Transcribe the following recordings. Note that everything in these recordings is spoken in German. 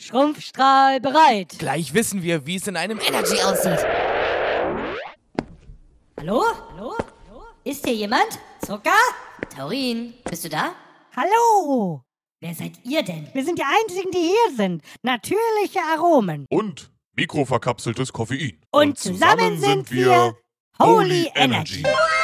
Schrumpfstrahl bereit. Gleich wissen wir, wie es in einem Energy aussieht. Hallo? Ist hier jemand? Zucker? Taurin, bist du da? Hallo? Wer seid ihr denn? Wir sind die Einzigen, die hier sind. Natürliche Aromen. Und mikroverkapseltes Koffein. Und zusammen sind wir Holy Energy.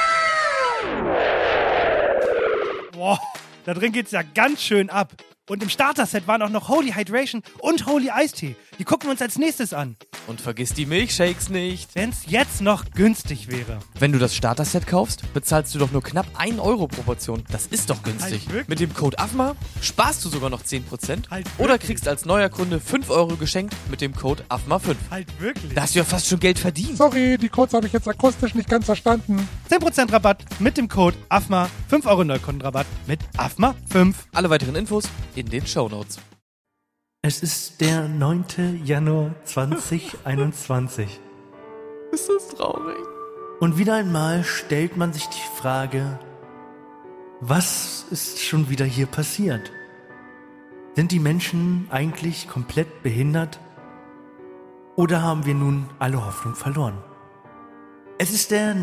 Boah, da drin geht's ja ganz schön ab. Und im Starter-Set waren auch noch Holy Hydration und Holy Eistee. Die gucken wir uns als nächstes an. Und vergiss die Milchshakes nicht. Wenn's jetzt noch günstig wäre. Wenn du das Starter-Set kaufst, bezahlst du doch nur knapp 1 Euro pro Portion. Das ist doch günstig. Halt wirklich? Mit dem Code AFMA sparst du sogar noch 10% Halt oder wirklich? kriegst als neuer Kunde 5 Euro geschenkt mit dem Code AFMA5. Halt wirklich? Da hast du ja fast schon Geld verdient. Sorry, die Codes habe ich jetzt akustisch nicht ganz verstanden. 10% Rabatt mit dem Code AFMA. 5 Euro Neukundenrabatt mit AFMA5. Alle weiteren Infos in den Shownotes. Es ist der 9. Januar 2021. Ist das traurig? Und wieder einmal stellt man sich die Frage, was ist schon wieder hier passiert? Sind die Menschen eigentlich komplett behindert? Oder haben wir nun alle Hoffnung verloren? Es ist der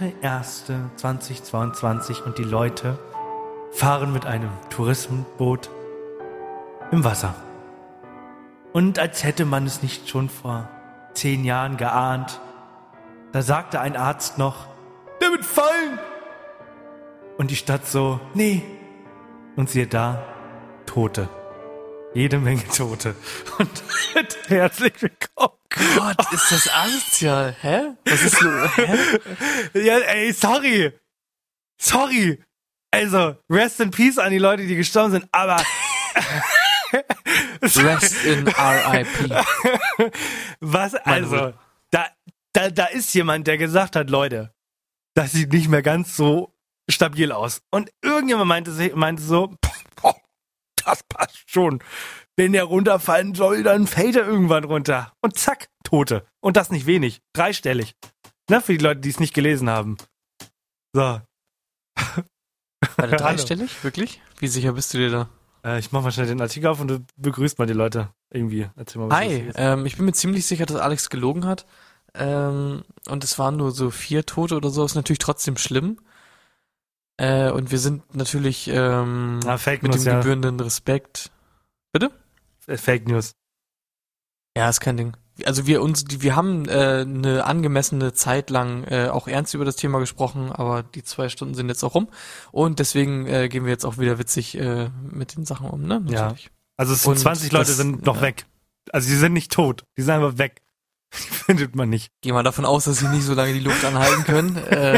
9.1.2022 und die Leute fahren mit einem Tourismusboot im Wasser. Und als hätte man es nicht schon vor 10 Jahren geahnt, da sagte ein Arzt noch, der wird fallen. Und die Stadt so, nee. Und siehe da, Tote. Jede Menge Tote. Und herzlich willkommen. Gott, ist das asozial. Hä? Was ist so? Hä? Ja, ey, sorry. Also, rest in peace an die Leute, die gestorben sind, aber... Rest in R.I.P. Was, also, da ist jemand, der gesagt hat, Leute, das sieht nicht mehr ganz so stabil aus. Und irgendjemand meinte so, das passt schon. Wenn der runterfallen soll, dann fällt er irgendwann runter. Und zack, Tote. Und das nicht wenig. 3-stellig. Ne, für die Leute, die es nicht gelesen haben. So. Warte, 3-stellig? Wirklich? Wie sicher bist du dir da? Ich mach mal schnell den Artikel auf und du begrüßt mal die Leute. Irgendwie. Erzähl mal, was Hi, ich bin mir ziemlich sicher, dass Alex gelogen hat. Und es waren nur so 4 Tote oder so. Ist natürlich trotzdem schlimm. Und wir sind natürlich Fake mit News, dem gebührenden Respekt. Bitte? Fake News. Ja, ist kein Ding. Also wir haben eine angemessene Zeit lang auch ernst über das Thema gesprochen, aber die 2 Stunden sind jetzt auch rum und deswegen gehen wir jetzt auch wieder witzig mit den Sachen um, ne? Natürlich. Ja. Also es sind 20 Leute sind noch weg. Also die sind nicht tot, die sind einfach weg. Die findet man nicht. Gehen wir davon aus, dass sie nicht so lange die Luft anhalten können.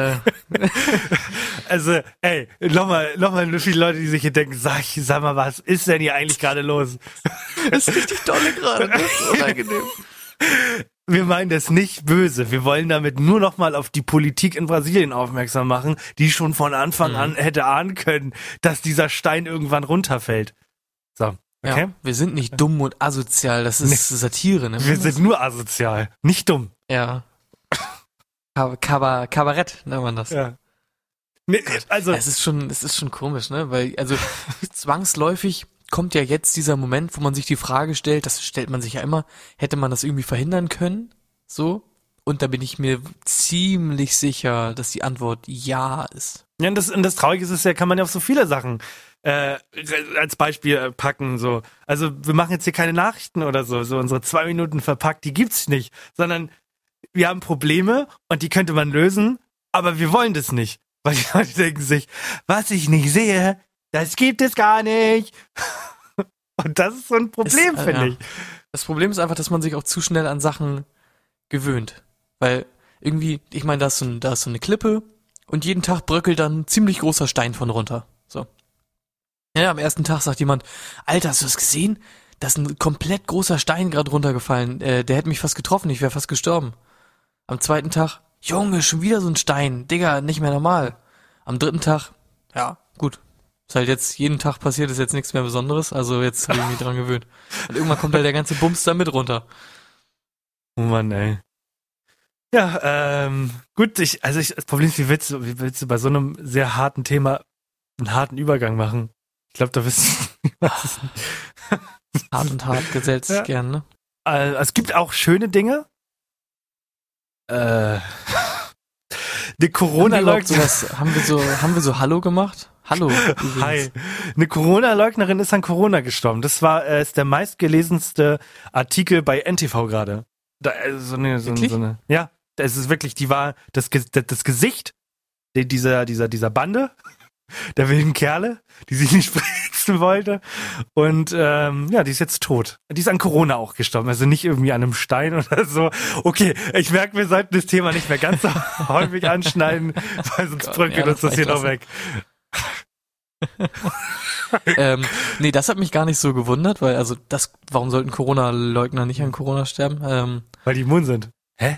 Also, ey, nochmal nur viele Leute, die sich hier denken, sag mal, was ist denn hier eigentlich gerade los? Das ist richtig dolle gerade, das ist unangenehm. Wir meinen das nicht böse. Wir wollen damit nur noch mal auf die Politik in Brasilien aufmerksam machen, die schon von Anfang an hätte ahnen können, dass dieser Stein irgendwann runterfällt. So, okay? Ja, wir sind nicht dumm und asozial, das ist Satire, ne? Wir sind nur asozial, nicht dumm. Ja. Kabarett nennt man das. Ja. Nee, also es ist schon komisch, ne? Weil, also zwangsläufig kommt ja jetzt dieser Moment, wo man sich die Frage stellt, das stellt man sich ja immer, hätte man das irgendwie verhindern können? So? Und da bin ich mir ziemlich sicher, dass die Antwort ja ist. Ja, und das Traurige ist ja, kann man ja auf so viele Sachen als Beispiel packen. So. Also wir machen jetzt hier keine Nachrichten oder so unsere 2 Minuten verpackt, die gibt's nicht. Sondern wir haben Probleme und die könnte man lösen, aber wir wollen das nicht. Weil die Leute denken sich, was ich nicht sehe, das gibt es gar nicht. Und das ist so ein Problem, finde ich. Das Problem ist einfach, dass man sich auch zu schnell an Sachen gewöhnt. Weil irgendwie, ich meine, da ist so eine Klippe und jeden Tag bröckelt dann ein ziemlich großer Stein von runter. So. Ja, am ersten Tag sagt jemand, Alter, hast du das gesehen? Da ist ein komplett großer Stein gerade runtergefallen. Der hätte mich fast getroffen, ich wäre fast gestorben. Am zweiten Tag, Junge, schon wieder so ein Stein. Digga, nicht mehr normal. Am dritten Tag, ja, gut. Ist halt jetzt, jeden Tag passiert, ist jetzt nichts mehr Besonderes, also jetzt habe ich mich dran gewöhnt. Und irgendwann kommt halt der ganze Bums da mit runter. Oh Mann, ey. Ja, gut, das Problem ist, wie willst du bei so einem sehr harten Thema einen harten Übergang machen? Ich glaube, da wissen Hart und hart gesetzt, Ja. gern, ne? Es gibt auch schöne Dinge. Die Corona-Leugnerin. Haben wir so Hallo gemacht? Hallo. übrigens. Hi. Eine Corona-Leugnerin ist an Corona gestorben. Das ist der meistgelesenste Artikel bei NTV gerade. Wirklich? Ja, es ist wirklich, die war das Gesicht dieser Bande, der wilden Kerle, die sich nicht spritzen wollte. Und die ist jetzt tot. Die ist an Corona auch gestorben, also nicht irgendwie an einem Stein oder so. Okay, ich merke, wir sollten das Thema nicht mehr ganz so häufig anschneiden, weil sonst bröckelt uns das hier noch weg. Nee, das hat mich gar nicht so gewundert, weil warum sollten Corona-Leugner nicht an Corona sterben? Weil die immun sind. Hä?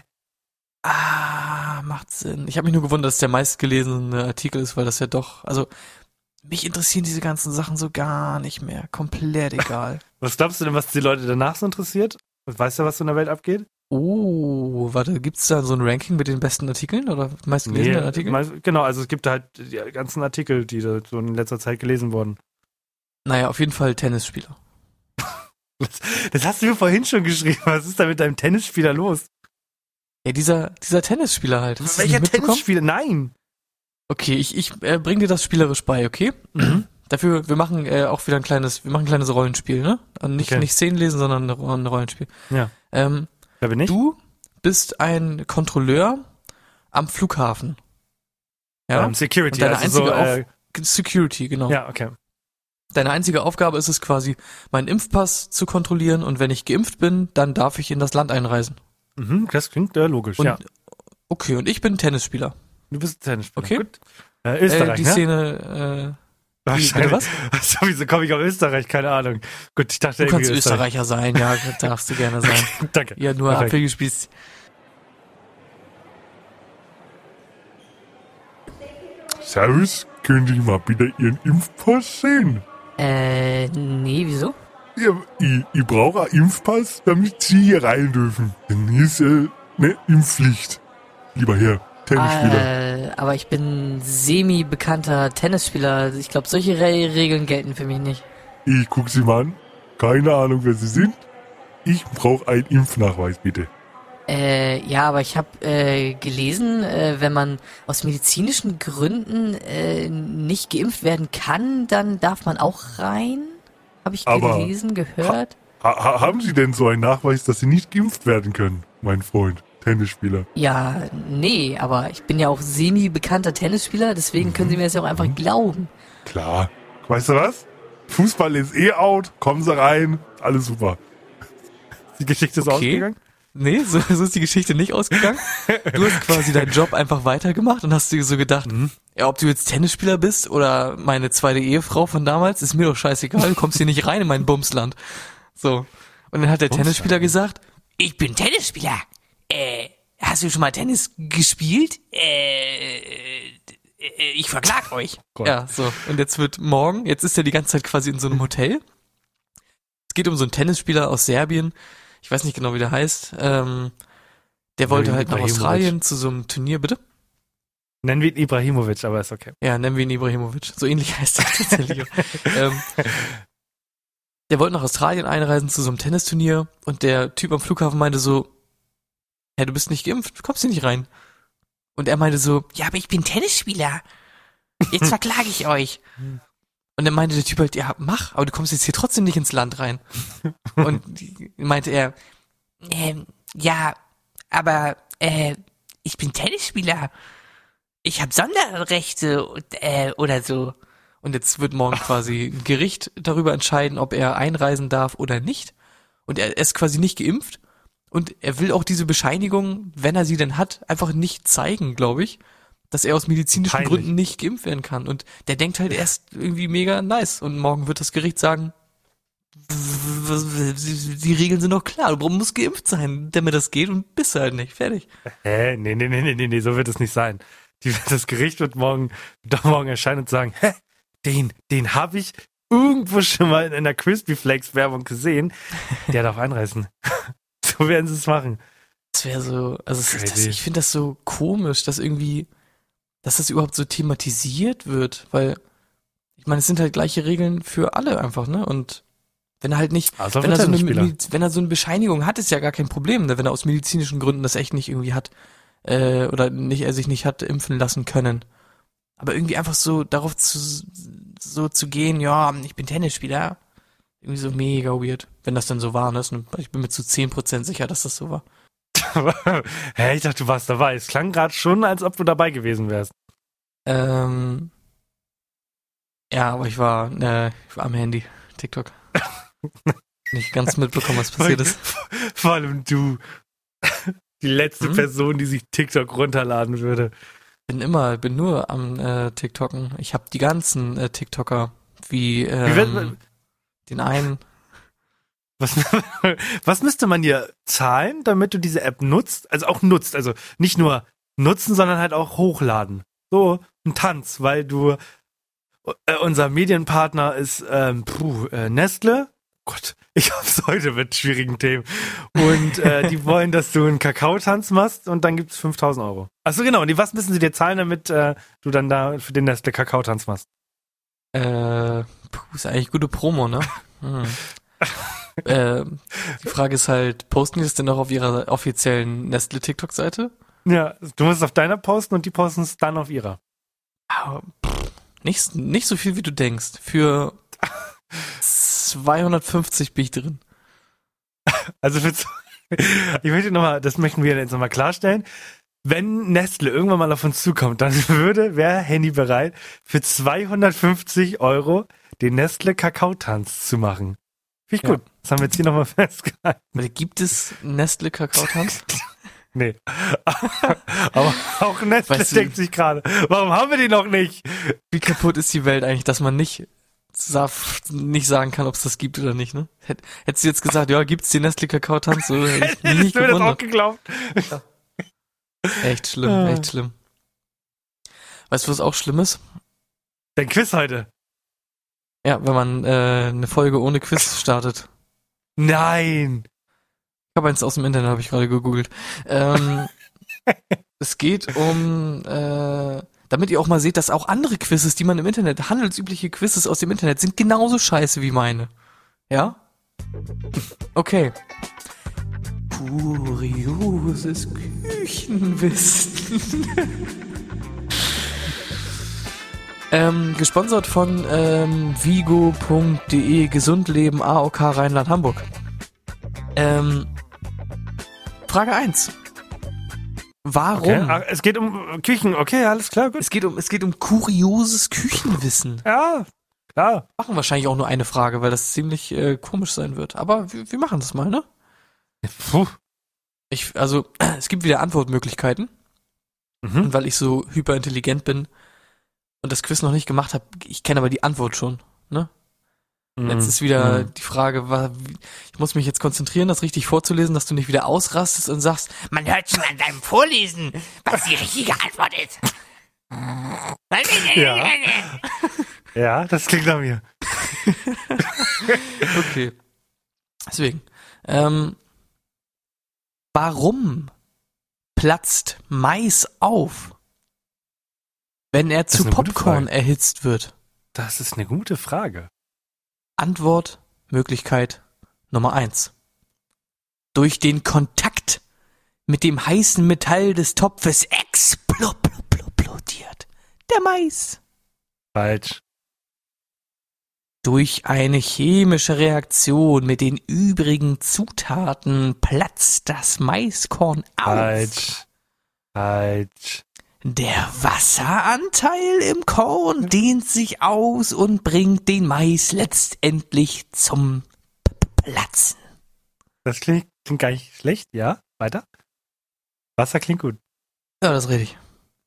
Macht Sinn. Ich habe mich nur gewundert, dass es der meistgelesene Artikel ist, weil das ja doch, also mich interessieren diese ganzen Sachen so gar nicht mehr. Komplett egal. Was glaubst du denn, was die Leute danach so interessiert? Weißt du, was so in der Welt abgeht? Oh, warte, gibt's da so ein Ranking mit den besten Artikeln oder meistgelesenen Artikeln? Genau, also es gibt halt die ganzen Artikel, die da so in letzter Zeit gelesen wurden. Naja, auf jeden Fall Tennisspieler. Das hast du mir vorhin schon geschrieben. Was ist da mit deinem Tennisspieler los? Ja, dieser Tennisspieler halt. Hast du das Welcher nicht mitbekommen? Tennisspieler? Nein. Okay, ich bring dir das spielerisch bei, okay? Dafür, wir machen auch wieder ein kleines Rollenspiel, ne? Und nicht Szenen lesen, sondern ein Rollenspiel. Ja. Wer bin ich? Du bist ein Kontrolleur am Flughafen. Ja? Security, Und deine also einzige Security, genau. ja, okay. Deine einzige Aufgabe ist es quasi, meinen Impfpass zu kontrollieren und wenn ich geimpft bin, dann darf ich in das Land einreisen. Mhm, das klingt logisch, Und, ja. Okay, und ich bin Tennisspieler. Du bist Tennisspieler. Okay. Gut. Österreich, die ne? Szene, Wahrscheinlich. was? Achso, wieso komme ich auf Österreich? Keine Ahnung. Gut, ich dachte Du kannst irgendwie Österreicher sein, ja, darfst du gerne sein. Danke. Ja, nur Perfekt. Apfelgespieß. Servus, könnte ich mal bitte Ihren Impfpass sehen? Nee, wieso? Ja, ich brauche einen Impfpass, damit Sie hier rein dürfen. Denn hier ist eine Impfpflicht. Lieber Herr, Tennisspieler. Aber ich bin semi-bekannter Tennisspieler. Ich glaube, solche Regeln gelten für mich nicht. Ich guck Sie mal an. Keine Ahnung, wer Sie sind. Ich brauche einen Impfnachweis, bitte. Ja, aber ich habe gelesen, wenn man aus medizinischen Gründen nicht geimpft werden kann, dann darf man auch rein. Habe ich Aber gelesen, gehört. Haben Sie denn so einen Nachweis, dass Sie nicht geimpft werden können, mein Freund, Tennisspieler? Ja, nee, aber ich bin ja auch semi-bekannter Tennisspieler, deswegen können Sie mir das ja auch einfach glauben. Klar. Weißt du was? Fußball ist out. Kommen Sie rein. Alles super. Die Geschichte ist ausgegangen? Nee, so ist die Geschichte nicht ausgegangen. Du hast quasi deinen Job einfach weitergemacht und hast dir so gedacht, ja, ob du jetzt Tennisspieler bist oder meine zweite Ehefrau von damals, ist mir doch scheißegal, du kommst hier nicht rein in mein Bumsland. So. Und dann hat der Tennisspieler gesagt, Ich bin Tennisspieler. Hast du schon mal Tennis gespielt? Ich verklag euch. ja, so. Und jetzt ist er die ganze Zeit quasi in so einem Hotel. Es geht um so einen Tennisspieler aus Serbien. Ich weiß nicht genau, wie der heißt. Der wollte halt nach Ibrahimovic. Australien zu so einem Turnier, bitte? Nennen wir ihn Ibrahimovic, aber ist okay. Ja, nennen wir ihn Ibrahimovic. So ähnlich heißt er tatsächlich. Der wollte nach Australien einreisen zu so einem Tennisturnier und der Typ am Flughafen meinte so, du bist nicht geimpft, du kommst hier nicht rein. Und er meinte so, ja, aber ich bin Tennisspieler. Jetzt verklage ich euch. Und dann meinte der Typ halt, ja, mach, aber du kommst jetzt hier trotzdem nicht ins Land rein. Und meinte er, ja, aber ich bin Tennisspieler. Ich habe Sonderrechte oder so. Und jetzt wird morgen quasi ein Gericht darüber entscheiden, ob er einreisen darf oder nicht. Und er ist quasi nicht geimpft. Und er will auch diese Bescheinigung, wenn er sie denn hat, einfach nicht zeigen, glaube ich, dass er aus medizinischen Peinlich. Gründen nicht geimpft werden kann. Und der denkt halt, er ist irgendwie mega nice. Und morgen wird das Gericht sagen, die Regeln sind doch klar, du musst geimpft sein, damit das geht und bist halt nicht. Fertig. Nee, so wird es nicht sein. Das Gericht wird morgen erscheinen und sagen, den habe ich irgendwo schon mal in einer Crispy Flakes Werbung gesehen. Der darf einreißen. So werden sie es machen. Das wäre so, also Crazy. ich finde das so komisch, dass das überhaupt so thematisiert wird, weil, ich meine, es sind halt gleiche Regeln für alle einfach, ne? Und Wenn er halt nicht, Also wenn er, so eine, Tennisspieler. wenn er so eine Bescheinigung hat, ist ja gar kein Problem, ne? Wenn er aus medizinischen Gründen das echt nicht irgendwie hat, oder nicht, er sich nicht hat impfen lassen können. Aber irgendwie einfach so darauf zu gehen, ja, ich bin Tennisspieler, irgendwie so mega weird, wenn das dann so war, ne? Ich bin mir zu 10% sicher, dass das so war. Hä, ich dachte, du warst dabei. Es klang gerade schon, als ob du dabei gewesen wärst. Ja, aber ich war am Handy, TikTok. Nicht ganz mitbekommen, was passiert ist. Vor allem du. Die letzte Person, die sich TikTok runterladen würde. Bin nur am TikToken. Ich habe die ganzen TikToker, wie den einen. Was müsste man dir zahlen, damit du diese App nutzt? Also auch nutzt. Also nicht nur nutzen, sondern halt auch hochladen. So ein Tanz, weil du unser Medienpartner ist Nestle. Gott, ich hab's heute mit schwierigen Themen. Und die wollen, dass du einen Kakaotanz machst und dann gibt's 5.000 Euro. Achso, genau. Und was müssen sie dir zahlen, damit du dann da für den Nestle Kakaotanz machst? Ist eigentlich gute Promo, ne? Die Frage ist halt, posten die das denn auch auf ihrer offiziellen Nestle TikTok-Seite? Ja, du musst es auf deiner posten und die posten es dann auf ihrer. Nicht so viel, wie du denkst. Für 250 bin ich drin. Also ich möchte nochmal, das möchten wir jetzt nochmal klarstellen. Wenn Nestle irgendwann mal auf uns zukommt, dann wäre Henny bereit, für 250 Euro den Nestle Kakaotanz zu machen. Finde ich gut. Das haben wir jetzt hier nochmal festgehalten. Gibt es Nestle Kakaotanz? Nee. Aber auch Nestle denkt sich gerade, warum haben wir die noch nicht? Wie kaputt ist die Welt eigentlich, dass man nicht sagen kann, ob es das gibt oder nicht, ne? Hättest du jetzt gesagt, ja, gibt's den Nestle Kakaotanz? So, hättest du mir das auch geglaubt? Ja. Echt schlimm, echt schlimm. Weißt du, was auch schlimm ist? Dein Quiz heute. Ja, wenn man eine Folge ohne Quiz startet. Nein! Ich habe eins aus dem Internet, habe ich gerade gegoogelt. Es geht um, damit ihr auch mal seht, dass auch andere Quizzes, die man im Internet, handelsübliche Quizzes aus dem Internet, sind genauso scheiße wie meine. Ja? Okay. Kurioses Küchenwissen. Gesponsert von vigo.de, Gesundleben, AOK Rheinland-Hamburg. Frage 1. Warum? Okay. Es geht um Küchen, okay, alles klar, gut. Es geht um kurioses Küchenwissen. Ja, klar. Machen wahrscheinlich auch nur eine Frage, weil das ziemlich komisch sein wird. Aber wir machen das mal, ne? Puh. Es gibt wieder Antwortmöglichkeiten. Und weil ich so hyperintelligent bin und das Quiz noch nicht gemacht habe, ich kenne aber die Antwort schon, ne? Jetzt ist wieder die Frage, ich muss mich jetzt konzentrieren, das richtig vorzulesen, dass du nicht wieder ausrastest und sagst, man hört schon an deinem Vorlesen, was die richtige Antwort ist. Ja. Ja, das klingt nach mir. Okay. Deswegen. Warum platzt Mais auf, wenn er zu Popcorn erhitzt wird? Das ist eine gute Frage. Antwort, Möglichkeit Nummer 1. Durch den Kontakt mit dem heißen Metall des Topfes explodiert der Mais. Falsch. Durch eine chemische Reaktion mit den übrigen Zutaten platzt das Maiskorn auf. Falsch. Der Wasseranteil im Korn dehnt sich aus und bringt den Mais letztendlich zum Platzen. Das klingt gar nicht schlecht, ja? Weiter? Wasser klingt gut. Ja, das ist richtig.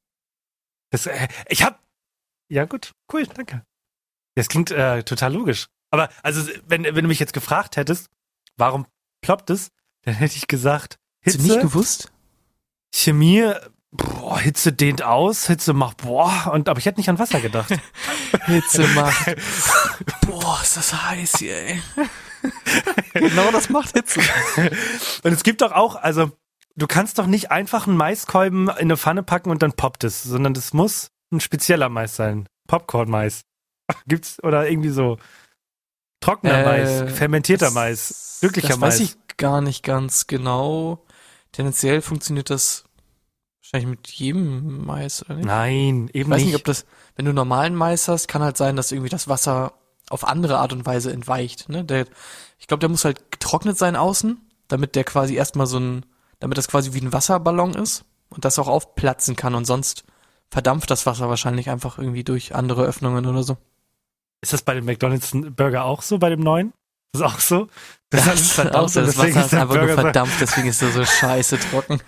Ja gut, cool, danke. Das klingt total logisch. Aber also, wenn du mich jetzt gefragt hättest, warum ploppt es, dann hätte ich gesagt, Hitze. Hast du nicht gewusst? Chemie, Hitze dehnt aus, Hitze macht aber ich hätte nicht an Wasser gedacht. Hitze macht, ist das heiß hier, ey. Genau, das macht Hitze. Und es gibt doch auch, also, du kannst doch nicht einfach einen Maiskolben in eine Pfanne packen und dann poppt es, sondern das muss ein spezieller Mais sein. Popcorn-Mais. Gibt's, oder irgendwie so. Trockener Mais, fermentierter Mais, glücklicher das Mais. weiß ich gar nicht ganz genau. Tendenziell funktioniert das wahrscheinlich mit jedem Mais, oder nicht? Nein, eben Ich weiß nicht. nicht, ob das, wenn du normalen Mais hast, kann halt sein, dass irgendwie das Wasser auf andere Art und Weise entweicht. Ne? Ich glaube, der muss halt getrocknet sein außen, damit der quasi erstmal damit das quasi wie ein Wasserballon ist und das auch aufplatzen kann und sonst verdampft das Wasser wahrscheinlich einfach irgendwie durch andere Öffnungen oder so. Ist das bei dem McDonald's Burger auch so, bei dem neuen? Ist das auch so? Das alles ist verdammt, auch so, das deswegen Wasser ist ist der einfach nur Burger so- verdampft, deswegen ist er so scheiße trocken.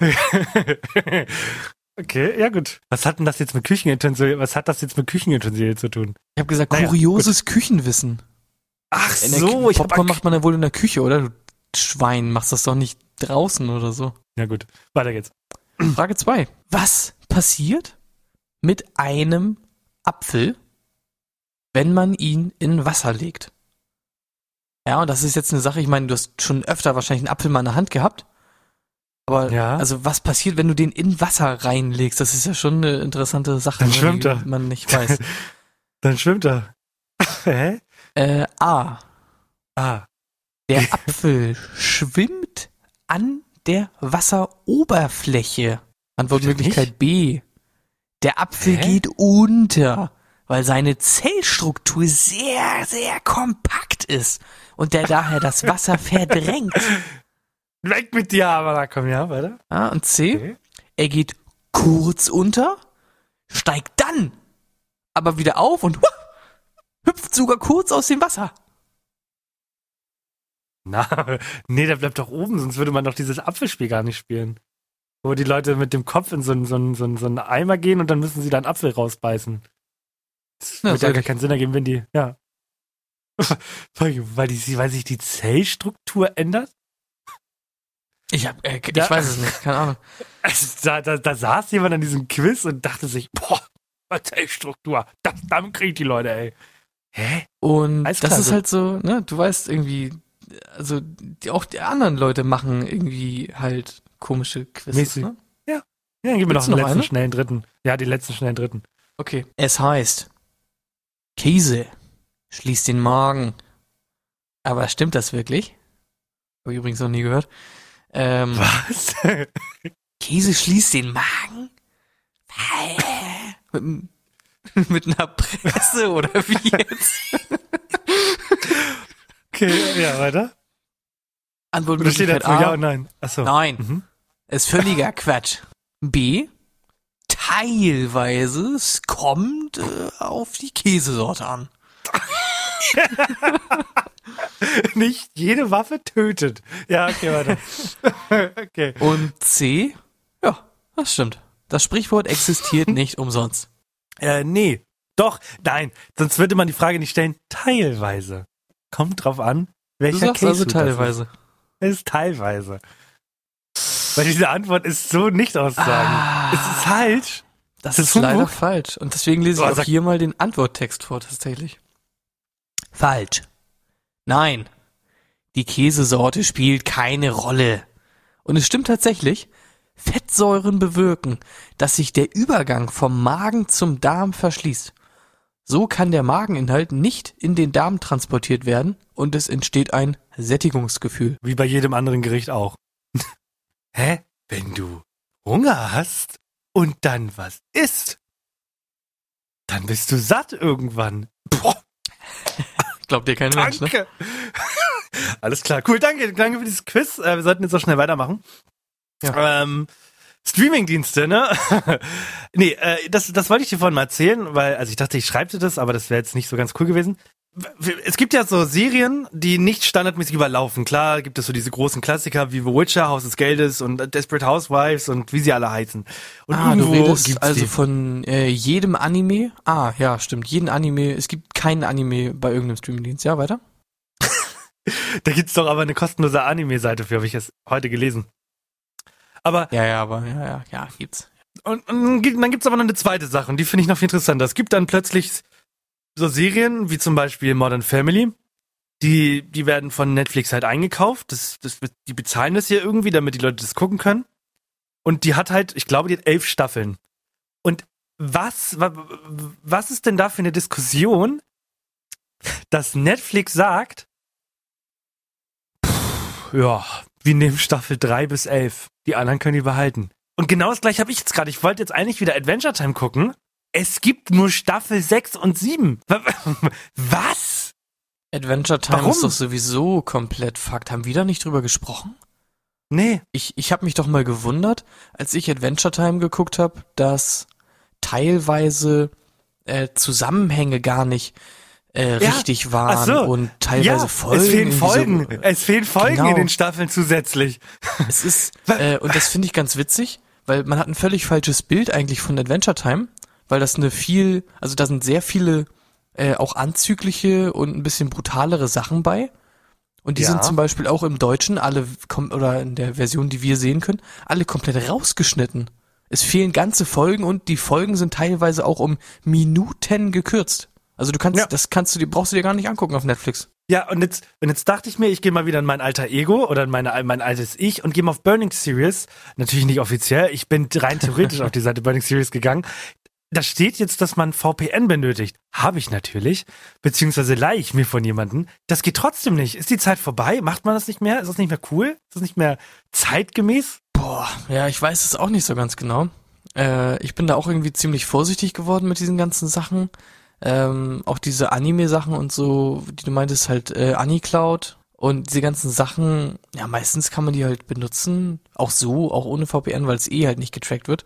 Okay, ja gut. Was hat das jetzt mit Küchenutensilien zu tun? Ich habe gesagt, Naja, kurioses Küchenwissen. Ach In der Popcorn macht man ja wohl in der Küche, oder? Du Schwein, machst das doch nicht draußen oder so. Ja gut, weiter geht's. Frage 2. Was passiert mit einem Apfel, wenn man ihn in Wasser legt? Ja, und das ist jetzt eine Sache, ich meine, du hast schon öfter wahrscheinlich einen Apfel mal in der Hand gehabt. Aber, Ja. also was passiert, wenn du den in Wasser reinlegst? Das ist ja schon eine interessante Sache, Dann ne, schwimmt die er. man nicht weiß. Dann schwimmt er. Hä? A. Ah. Der Apfel schwimmt an der Wasseroberfläche. Antwortmöglichkeit B. Der Apfel Hä? geht unter, weil seine Zellstruktur sehr, sehr kompakt ist und der daher das Wasser verdrängt. Weg mit dir, aber da komm ja, weiter. Ja, und C. Okay. Er geht kurz unter, steigt dann aber wieder auf und hüpft sogar kurz aus dem Wasser. Na, nee, der bleibt doch oben, sonst würde man doch dieses Apfelspiel gar nicht spielen. Wo die Leute mit dem Kopf in so einen Eimer gehen und dann müssen sie da einen Apfel rausbeißen. Das Ja, würde ja gar sicherlich. keinen Sinn ergeben, wenn die, ja. weil sich die Zellstruktur ändert? Ich Ja. weiß es nicht, keine Ahnung. Also, da saß jemand an diesem Quiz und dachte sich, boah, Zellstruktur, damit kriegt die Leute, ey. Hä? Und Alles das klar, ist so. halt so, ne, du weißt irgendwie, also auch die anderen Leute machen irgendwie halt komische Quizzes, Mäßig. ne? Ja, dann gib mir noch Willst den du noch letzten eine? schnellen dritten. Ja, den letzten schnellen dritten. Okay. Es heißt, Käse schließt den Magen. Aber stimmt das wirklich? Habe ich übrigens noch nie gehört. Was? Käse schließt den Magen? mit einer Presse oder wie jetzt? Okay, ja, weiter. Antwort Da steht Möglichkeit dazu ja A. und nein. Achso. Nein. Mhm. Ist völliger Quatsch. B. Teilweise, es kommt auf die Käsesorte an. Nicht jede Waffe tötet. Ja, okay, weiter. Okay. Und C. Ja, das stimmt. Das Sprichwort existiert nicht umsonst. Nee. Doch, nein. Sonst würde man die Frage nicht stellen. Teilweise. Kommt drauf an, Du welcher sagst Käse also das teilweise. ist. Es ist teilweise. Weil diese Antwort ist so nicht aussagen. Es ist falsch. Das Das ist ist leider Humbug. falsch. Und deswegen lese ich Oh, auch sag- hier mal den Antworttext vor, tatsächlich. Falsch. Nein. Die Käsesorte spielt keine Rolle. Und es stimmt tatsächlich, Fettsäuren bewirken, dass sich der Übergang vom Magen zum Darm verschließt. So kann der Mageninhalt nicht in den Darm transportiert werden und es entsteht ein Sättigungsgefühl. Wie bei jedem anderen Gericht auch. Hä? Wenn du Hunger hast und dann was isst, dann bist du satt irgendwann. Boah, Glaubt dir kein Mensch, ne? danke. Alles klar, cool, danke für dieses Quiz. Wir sollten jetzt auch schnell weitermachen. Ja. Streamingdienste, ne? Nee, das wollte ich dir vorhin mal erzählen, weil, also ich dachte, ich schreibe dir das, aber das wäre jetzt nicht so ganz cool gewesen. Es gibt ja so Serien, die nicht standardmäßig überlaufen. Klar gibt es so diese großen Klassiker wie The Witcher, Haus des Geldes und Desperate Housewives und wie sie alle heißen. Und Du irgendwo redest gibt's also die. von jedem Anime? Ah, ja, stimmt. Jeden Anime. Es gibt keinen Anime bei irgendeinem Streamingdienst. Ja, weiter? Da gibt's doch aber eine kostenlose Anime-Seite für, habe ich es heute gelesen. Aber Ja, gibt's. und dann gibt's aber noch eine zweite Sache und die finde ich noch viel interessanter. Es gibt dann plötzlich so Serien wie zum Beispiel Modern Family, die werden von Netflix halt eingekauft. Die bezahlen das hier irgendwie, damit die Leute das gucken können. Und die hat halt, ich glaube, die hat 11 Staffeln. Und was ist denn da für eine Diskussion, dass Netflix sagt, ja, wir nehmen Staffel 3 bis 11. Die anderen können die behalten. Und genau das gleiche habe ich jetzt gerade. Ich wollte jetzt eigentlich wieder Adventure Time gucken. Es gibt nur Staffel 6 und 7. Was? Adventure Time Warum? ist doch sowieso komplett Fakt. Haben wir da nicht drüber gesprochen? Nee. Ich habe mich doch mal gewundert, als ich Adventure Time geguckt habe, dass teilweise Zusammenhänge gar nicht richtig waren Ach so. und teilweise Folgen. Es fehlen irgendwie Folgen. So, Es fehlen Folgen genau. in den Staffeln zusätzlich. Es ist, und das finde ich ganz witzig, weil man hat ein völlig falsches Bild eigentlich von Adventure Time, weil das also da sind sehr viele auch anzügliche und ein bisschen brutalere Sachen bei. Und die sind zum Beispiel auch im Deutschen oder in der Version, die wir sehen können, alle komplett rausgeschnitten. Es fehlen ganze Folgen und die Folgen sind teilweise auch um Minuten gekürzt. Also brauchst du dir gar nicht angucken auf Netflix. Ja, und jetzt dachte ich mir, ich gehe mal wieder in mein alter Ego oder in mein altes Ich und gehe mal auf Burning Series. Natürlich nicht offiziell, ich bin rein theoretisch auf die Seite Burning Series gegangen. Da steht jetzt, dass man VPN benötigt. Habe ich natürlich, beziehungsweise leihe ich mir von jemandem. Das geht trotzdem nicht. Ist die Zeit vorbei? Macht man das nicht mehr? Ist das nicht mehr cool? Ist das nicht mehr zeitgemäß? Boah, ja, ich weiß es auch nicht so ganz genau. Ich bin da auch irgendwie ziemlich vorsichtig geworden mit diesen ganzen Sachen. Auch diese Anime-Sachen und so, die du meintest, halt AniCloud und diese ganzen Sachen, ja, meistens kann man die halt benutzen, auch ohne VPN, weil es halt nicht getrackt wird.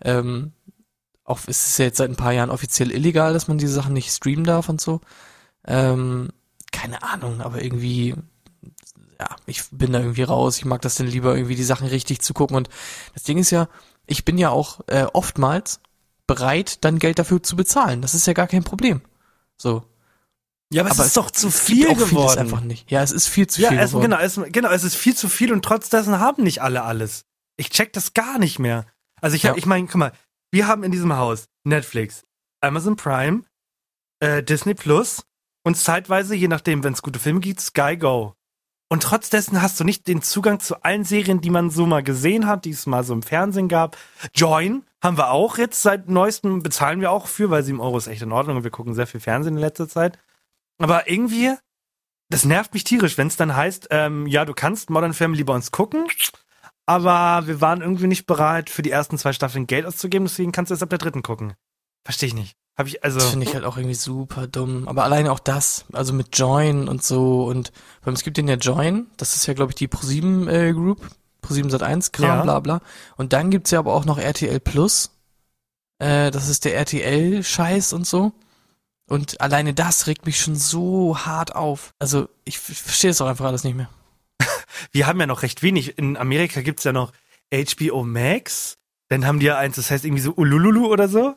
Auch es ist ja jetzt seit ein paar Jahren offiziell illegal, dass man diese Sachen nicht streamen darf und so. Keine Ahnung, aber irgendwie, ja, ich bin da irgendwie raus. Ich mag das denn lieber irgendwie die Sachen richtig zu gucken. Und das Ding ist ja, ich bin ja auch oftmals bereit, dann Geld dafür zu bezahlen. Das ist ja gar kein Problem. So. Ja, aber es ist doch zu viel geworden. Einfach nicht. Ja, es ist viel zu viel geworden. Genau, es ist viel zu viel und trotz dessen haben nicht alle alles. Ich check das gar nicht mehr. Also ich meine, guck mal, wir haben in diesem Haus Netflix, Amazon Prime, Disney Plus und zeitweise, je nachdem, wenn es gute Filme gibt, Sky Go. Und trotz dessen hast du nicht den Zugang zu allen Serien, die man so mal gesehen hat, die es mal so im Fernsehen gab. Join haben wir auch jetzt seit neuestem, bezahlen wir auch für, weil 7 € ist echt in Ordnung und wir gucken sehr viel Fernsehen in letzter Zeit. Aber irgendwie, das nervt mich tierisch, wenn es dann heißt, ja, du kannst Modern Family bei uns gucken, aber wir waren irgendwie nicht bereit, für die ersten 2 Staffeln Geld auszugeben, deswegen kannst du erst ab der 3. gucken. Verstehe ich nicht. Das finde ich halt auch irgendwie super dumm. Aber alleine auch das, also mit Join und so und es gibt den ja Join, das ist ja, glaube ich, die ProSieben Group, ProSieben Sat.1 Kram, bla bla. Und dann gibt's ja aber auch noch RTL Plus. Das ist der RTL-Scheiß und so. Und alleine das regt mich schon so hart auf. Also ich verstehe es auch einfach alles nicht mehr. Wir haben ja noch recht wenig. In Amerika gibt's ja noch HBO Max. Dann haben die ja eins, das heißt irgendwie so Ulululu oder so.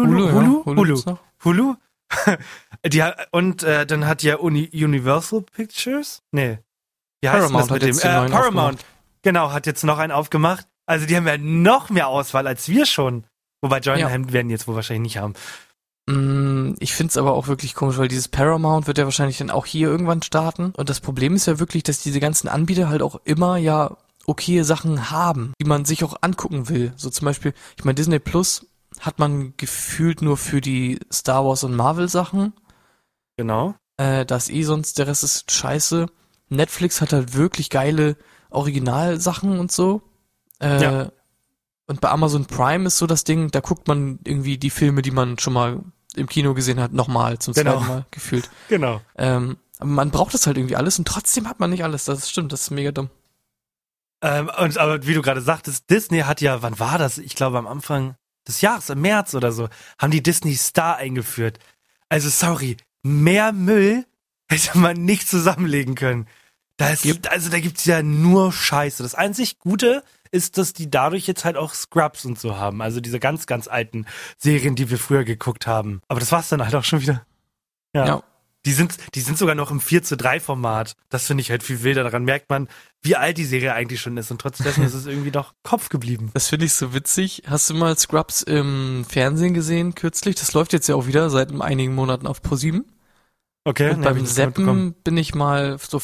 Hulu. Dann hat ja Universal Pictures. Nee. Wie heißt Paramount das mit dem? Paramount. Genau, hat jetzt noch einen aufgemacht. Also die haben ja noch mehr Auswahl als wir schon. Wobei Join werden jetzt wohl wahrscheinlich nicht haben. Ich find's aber auch wirklich komisch, weil dieses Paramount wird ja wahrscheinlich dann auch hier irgendwann starten. Und das Problem ist ja wirklich, dass diese ganzen Anbieter halt auch immer ja okay Sachen haben, die man sich auch angucken will. So zum Beispiel, ich meine, Disney Plus hat man gefühlt nur für die Star Wars und Marvel Sachen. Genau. Das sonst, der Rest ist scheiße. Netflix hat halt wirklich geile Originalsachen und so. Und bei Amazon Prime ist so das Ding, da guckt man irgendwie die Filme, die man schon mal im Kino gesehen hat, nochmal zum zweiten Mal gefühlt. Genau. Aber man braucht das halt irgendwie alles und trotzdem hat man nicht alles. Das stimmt, das ist mega dumm. Aber wie du gerade sagtest, Disney hat ja, wann war das? Ich glaube am Anfang des Jahres, im März oder so, haben die Disney Star eingeführt. Also sorry, mehr Müll hätte man nicht zusammenlegen können. Da gibt's ja nur Scheiße. Das einzig Gute ist, dass die dadurch jetzt halt auch Scrubs und so haben. Also diese ganz, ganz alten Serien, die wir früher geguckt haben. Aber das war's dann halt auch schon wieder. Ja. Die sind sogar noch im 4:3 Format. Das finde ich halt viel wilder. Daran merkt man, wie alt die Serie eigentlich schon ist. Und trotzdem ist es irgendwie doch Kopf geblieben. Das finde ich so witzig. Hast du mal Scrubs im Fernsehen gesehen kürzlich? Das läuft jetzt ja auch wieder seit einigen Monaten auf ProSieben. Okay. Und beim Zappen bin ich mal so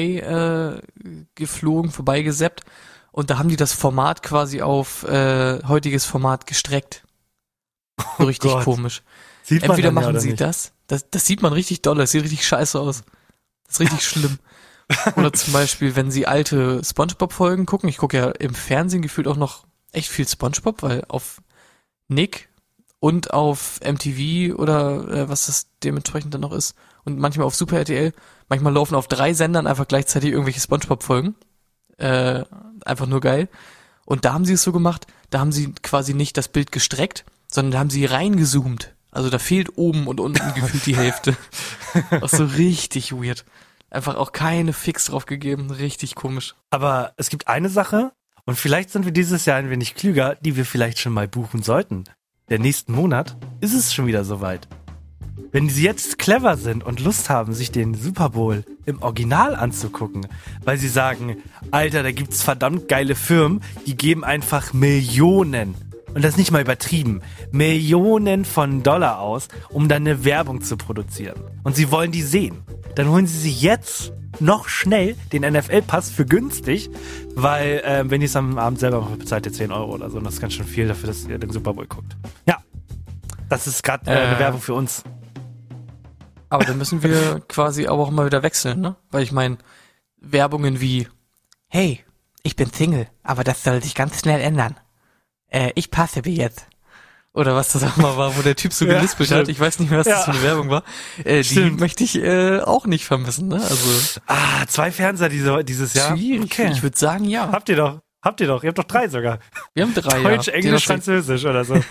vorbeigesappt. Und da haben die das Format quasi auf heutiges Format gestreckt. So richtig komisch. Entweder machen sie das sieht man richtig doll, das sieht richtig scheiße aus. Das ist richtig schlimm. Oder zum Beispiel, wenn sie alte Spongebob-Folgen gucken. Ich gucke ja im Fernsehen gefühlt auch noch echt viel Spongebob, weil auf Nick und auf MTV oder was das dementsprechend dann noch ist und manchmal auf Super RTL, manchmal laufen auf 3 Sendern einfach gleichzeitig irgendwelche Spongebob-Folgen. Einfach nur geil. Und da haben sie es so gemacht, da haben sie quasi nicht das Bild gestreckt, sondern da haben sie reingezoomt. Also da fehlt oben und unten gefühlt die Hälfte. Auch so richtig weird. Einfach auch keine Fix drauf gegeben. Richtig komisch. Aber es gibt eine Sache, und vielleicht sind wir dieses Jahr ein wenig klüger, die wir vielleicht schon mal buchen sollten. Der nächsten Monat ist es schon wieder soweit. Wenn sie jetzt clever sind und Lust haben, sich den Super Bowl im Original anzugucken, weil sie sagen, Alter, da gibt's verdammt geile Firmen, die geben einfach Millionen, und das ist nicht mal übertrieben, Millionen von Dollar aus, um dann eine Werbung zu produzieren. Und sie wollen die sehen. Dann holen sie sich jetzt noch schnell den NFL-Pass für günstig, weil wenn ihr es am Abend selber macht, bezahlt ihr 10 Euro oder so, und das ist ganz schön viel dafür, dass ihr den Super Bowl guckt. Ja, das ist gerade eine Werbung für uns. Aber dann müssen wir quasi auch mal wieder wechseln, ne? Weil ich meine, Werbungen wie, hey, ich bin Single, aber das soll sich ganz schnell ändern. Ich passe wie jetzt. Oder was das auch mal war, wo der Typ so gelispelt hat. Ich weiß nicht mehr, was das für eine Werbung war. Die möchte ich auch nicht vermissen, ne? Also 2 Fernseher dieses Jahr. Schwierig. Okay. Ich würde sagen, ja. Habt ihr doch. Ihr habt doch 3 sogar. Wir haben 3, Deutsch, Englisch, Französisch oder so.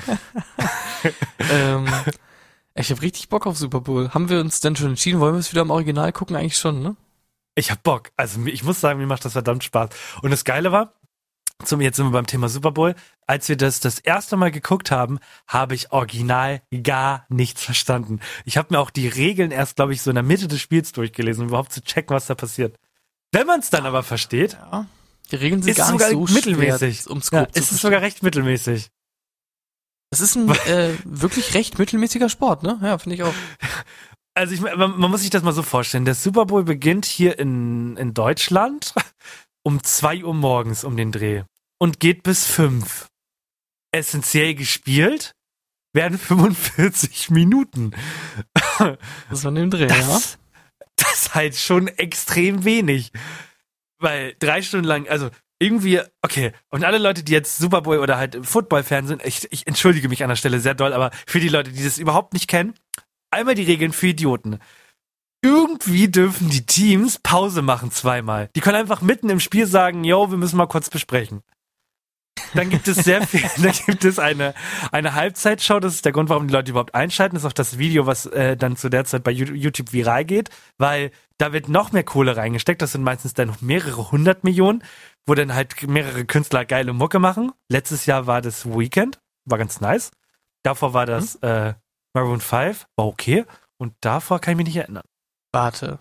Ich habe richtig Bock auf Super Bowl. Haben wir uns denn schon entschieden? Wollen wir es wieder im Original gucken? Eigentlich schon, ne? Ich hab Bock. Also ich muss sagen, mir macht das verdammt Spaß. Und das Geile war, jetzt sind wir beim Thema Super Bowl, als wir das erste Mal geguckt haben, habe ich original gar nichts verstanden. Ich habe mir auch die Regeln erst, glaube ich, so in der Mitte des Spiels durchgelesen, um überhaupt zu checken, was da passiert. Wenn man es dann aber versteht, die Regeln sind gar nicht so mittelmäßig. Schwer, um's grob zu es ist sogar recht mittelmäßig. Es ist ein wirklich recht mittelmäßiger Sport, ne? Ja, finde ich auch. Also man muss sich das mal so vorstellen. Der Super Bowl beginnt hier in Deutschland um 2 Uhr morgens um den Dreh und geht bis 5. Essentiell gespielt werden 45 Minuten. Das war dem Dreh, ja? Das ist halt schon extrem wenig. Weil 3 Stunden lang, also irgendwie, okay, und alle Leute, die jetzt Super Bowl oder halt Football-Fan sind, ich entschuldige mich an der Stelle sehr doll, aber für die Leute, die das überhaupt nicht kennen, einmal die Regeln für Idioten. Irgendwie dürfen die Teams Pause machen 2-mal. Die können einfach mitten im Spiel sagen, yo, wir müssen mal kurz besprechen. Dann gibt es eine Halbzeitshow, das ist der Grund, warum die Leute überhaupt einschalten, das ist auch das Video, was dann zu der Zeit bei YouTube viral geht, weil da wird noch mehr Kohle reingesteckt, das sind meistens dann noch mehrere 100 Millionen, wo dann halt mehrere Künstler geile Mucke machen. Letztes Jahr war das Weekend, war ganz nice. Davor war das Maroon 5, war okay. Und davor kann ich mich nicht erinnern. Warte.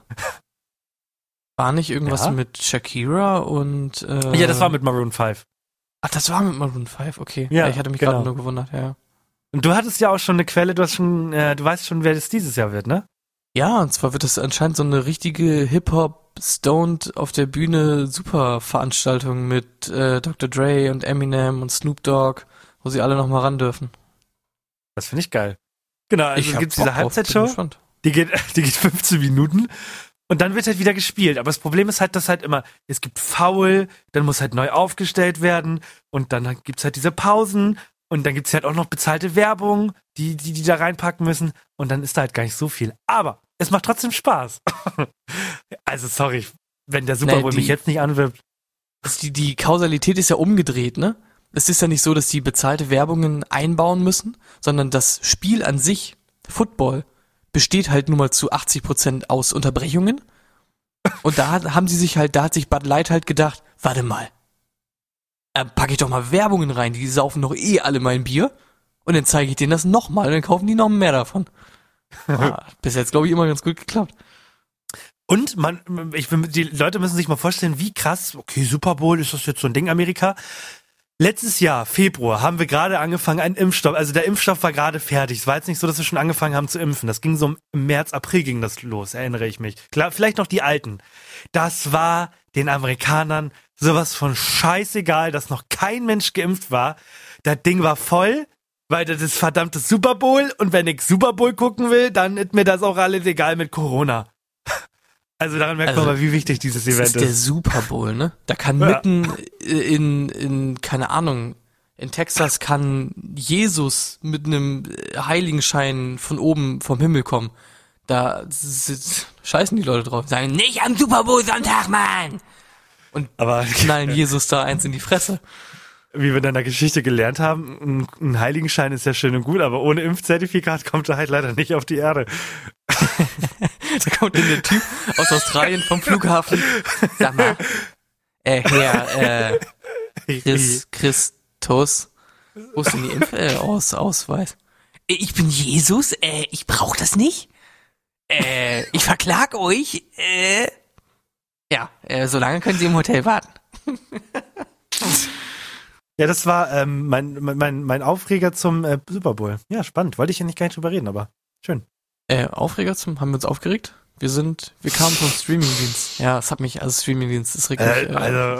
War nicht irgendwas mit Shakira und Ja, das war mit Maroon 5. Ach, das war mit Maroon 5, okay. Ja, ich hatte mich gerade nur gewundert, ja. Und du hattest ja auch schon eine Quelle, du weißt schon, wer das dieses Jahr wird, ne? Ja, und zwar wird das anscheinend so eine richtige Hip-Hop-Stoned auf der Bühne Super-Veranstaltung mit Dr. Dre und Eminem und Snoop Dogg, wo sie alle nochmal ran dürfen. Das finde ich geil. Genau, also gibt's diese Halbzeitshow, die geht 15 Minuten und dann wird halt wieder gespielt. Aber das Problem ist halt, dass halt immer, es gibt Foul, dann muss halt neu aufgestellt werden und dann gibt's halt diese Pausen und dann gibt's halt auch noch bezahlte Werbung, die da reinpacken müssen und dann ist da halt gar nicht so viel. Aber es macht trotzdem Spaß. Also sorry, wenn der Super Bowl mich jetzt nicht anwirbt. Die Kausalität ist ja umgedreht, ne? Es ist ja nicht so, dass die bezahlte Werbungen einbauen müssen, sondern das Spiel an sich, Football, besteht halt nun mal zu 80% aus Unterbrechungen. Und da hat sich Bud Light halt gedacht, warte mal, packe ich doch mal Werbungen rein, die saufen doch eh alle mein Bier. Und dann zeige ich denen das nochmal und dann kaufen die noch mehr davon. Bis jetzt, glaube ich, immer ganz gut geklappt. Und die Leute müssen sich mal vorstellen, wie krass, okay, Super Bowl, ist das jetzt so ein Ding, Amerika? Letztes Jahr, Februar, haben wir gerade angefangen, einen Impfstoff, also der Impfstoff war gerade fertig. Es war jetzt nicht so, dass wir schon angefangen haben zu impfen. Das ging so im März, April ging das los, erinnere ich mich. Klar, vielleicht noch die Alten. Das war den Amerikanern sowas von scheißegal, dass noch kein Mensch geimpft war. Das Ding war voll, weil das ist verdammte Super Bowl und wenn ich Super Bowl gucken will, dann ist mir das auch alles egal mit Corona. Also daran merkt Also, man mal, wie wichtig dieses Das Event ist der ist. Super Bowl, ne? Da kann mitten in, keine Ahnung, in Texas kann Jesus mit einem Heiligenschein von oben vom Himmel kommen. Da scheißen die Leute drauf. Sagen, nicht am Super Bowl Sonntag, Mann! Und Aber knallen Jesus da eins in die Fresse. wie wir in der Geschichte gelernt haben, ein Heiligenschein ist ja schön und gut, aber ohne Impfzertifikat kommt er halt leider nicht auf die Erde. Da kommt dann der Typ aus Australien vom Flughafen. Sag mal, Herr, Christus, wo ist denn die Ausweis? Ich bin Jesus, ich brauch das nicht. Ich verklag euch. Ja, solange können Sie im Hotel warten. Ja, das war mein Aufreger zum Super Bowl. Ja, spannend. Wollte ich ja nicht gar nicht drüber reden, aber schön. Aufreger haben wir uns aufgeregt? Wir kamen vom Streamingdienst. Ja, es hat mich, also Streamingdienst ist wirklich,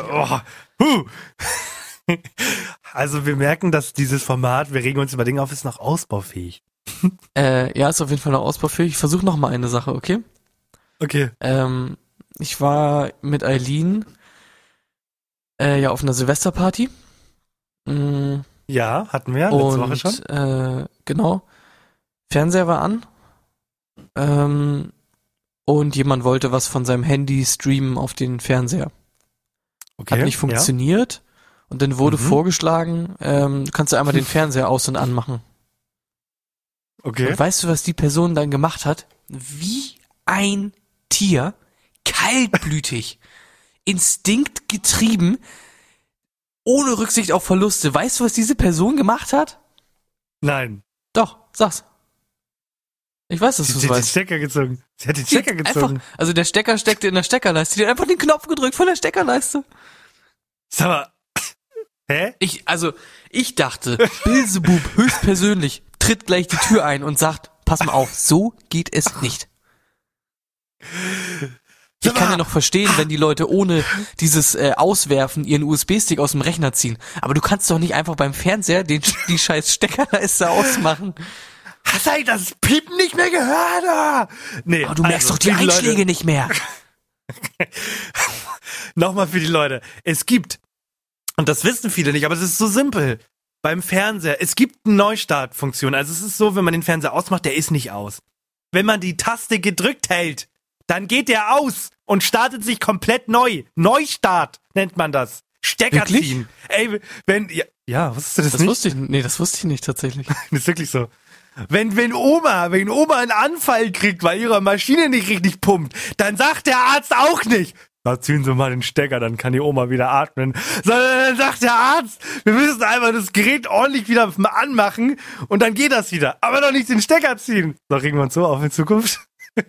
Also wir merken, dass dieses Format, wir regen uns über Dinge auf, ist noch ausbaufähig. ja, ist auf jeden Fall noch ausbaufähig. Ich versuche noch mal eine Sache, okay? Okay. Ich war mit Eileen ja auf einer Silvesterparty. Ja, hatten wir letzte Woche schon. Genau. Fernseher war an. Und jemand wollte was von seinem Handy streamen auf den Fernseher. Okay. Hat nicht funktioniert. Und dann wurde vorgeschlagen, kannst du einmal den Fernseher aus- und anmachen. Okay. Und weißt du, was die Person dann gemacht hat? Wie ein Tier, kaltblütig, instinktgetrieben, ohne Rücksicht auf Verluste. Weißt du, was diese Person gemacht hat? Nein. Doch, sag's. Ich weiß, dass Sie du es hat den weißt. Stecker gezogen. Sie hat den Sie Stecker hat gezogen. Einfach, also der Stecker steckte in der Steckerleiste. Die hat einfach den Knopf gedrückt von der Steckerleiste. Sag mal. Hä? Ich dachte, Bilzebub höchstpersönlich tritt gleich die Tür ein und sagt, pass mal auf, so geht es nicht. Ich kann ja noch verstehen, wenn die Leute ohne dieses Auswerfen ihren USB-Stick aus dem Rechner ziehen. Aber du kannst doch nicht einfach beim Fernseher die scheiß Steckerleiste ausmachen. Hast du das Piepen nicht mehr gehört? Oder? Nee, Aber du merkst doch die für Einschläge nicht mehr. Nochmal für die Leute. Es gibt, und das wissen viele nicht, aber es ist so simpel. Beim Fernseher, es gibt eine Neustartfunktion. Also es ist so, wenn man den Fernseher ausmacht, der ist nicht aus. Wenn man die Taste gedrückt hält, dann geht der aus und startet sich komplett neu. Neustart nennt man das. Stecker Wirklich? ziehen. Ey, ja, wusstest du das nicht? Das wusste ich nicht tatsächlich. Das ist wirklich so. Wenn Oma einen Anfall kriegt, weil ihre Maschine nicht richtig pumpt, dann sagt der Arzt auch nicht, da ziehen Sie mal den Stecker, dann kann die Oma wieder atmen. Sondern dann sagt der Arzt, wir müssen einfach das Gerät ordentlich wieder anmachen und dann geht das wieder. Aber doch nicht den Stecker ziehen. So regen wir uns so auf in Zukunft.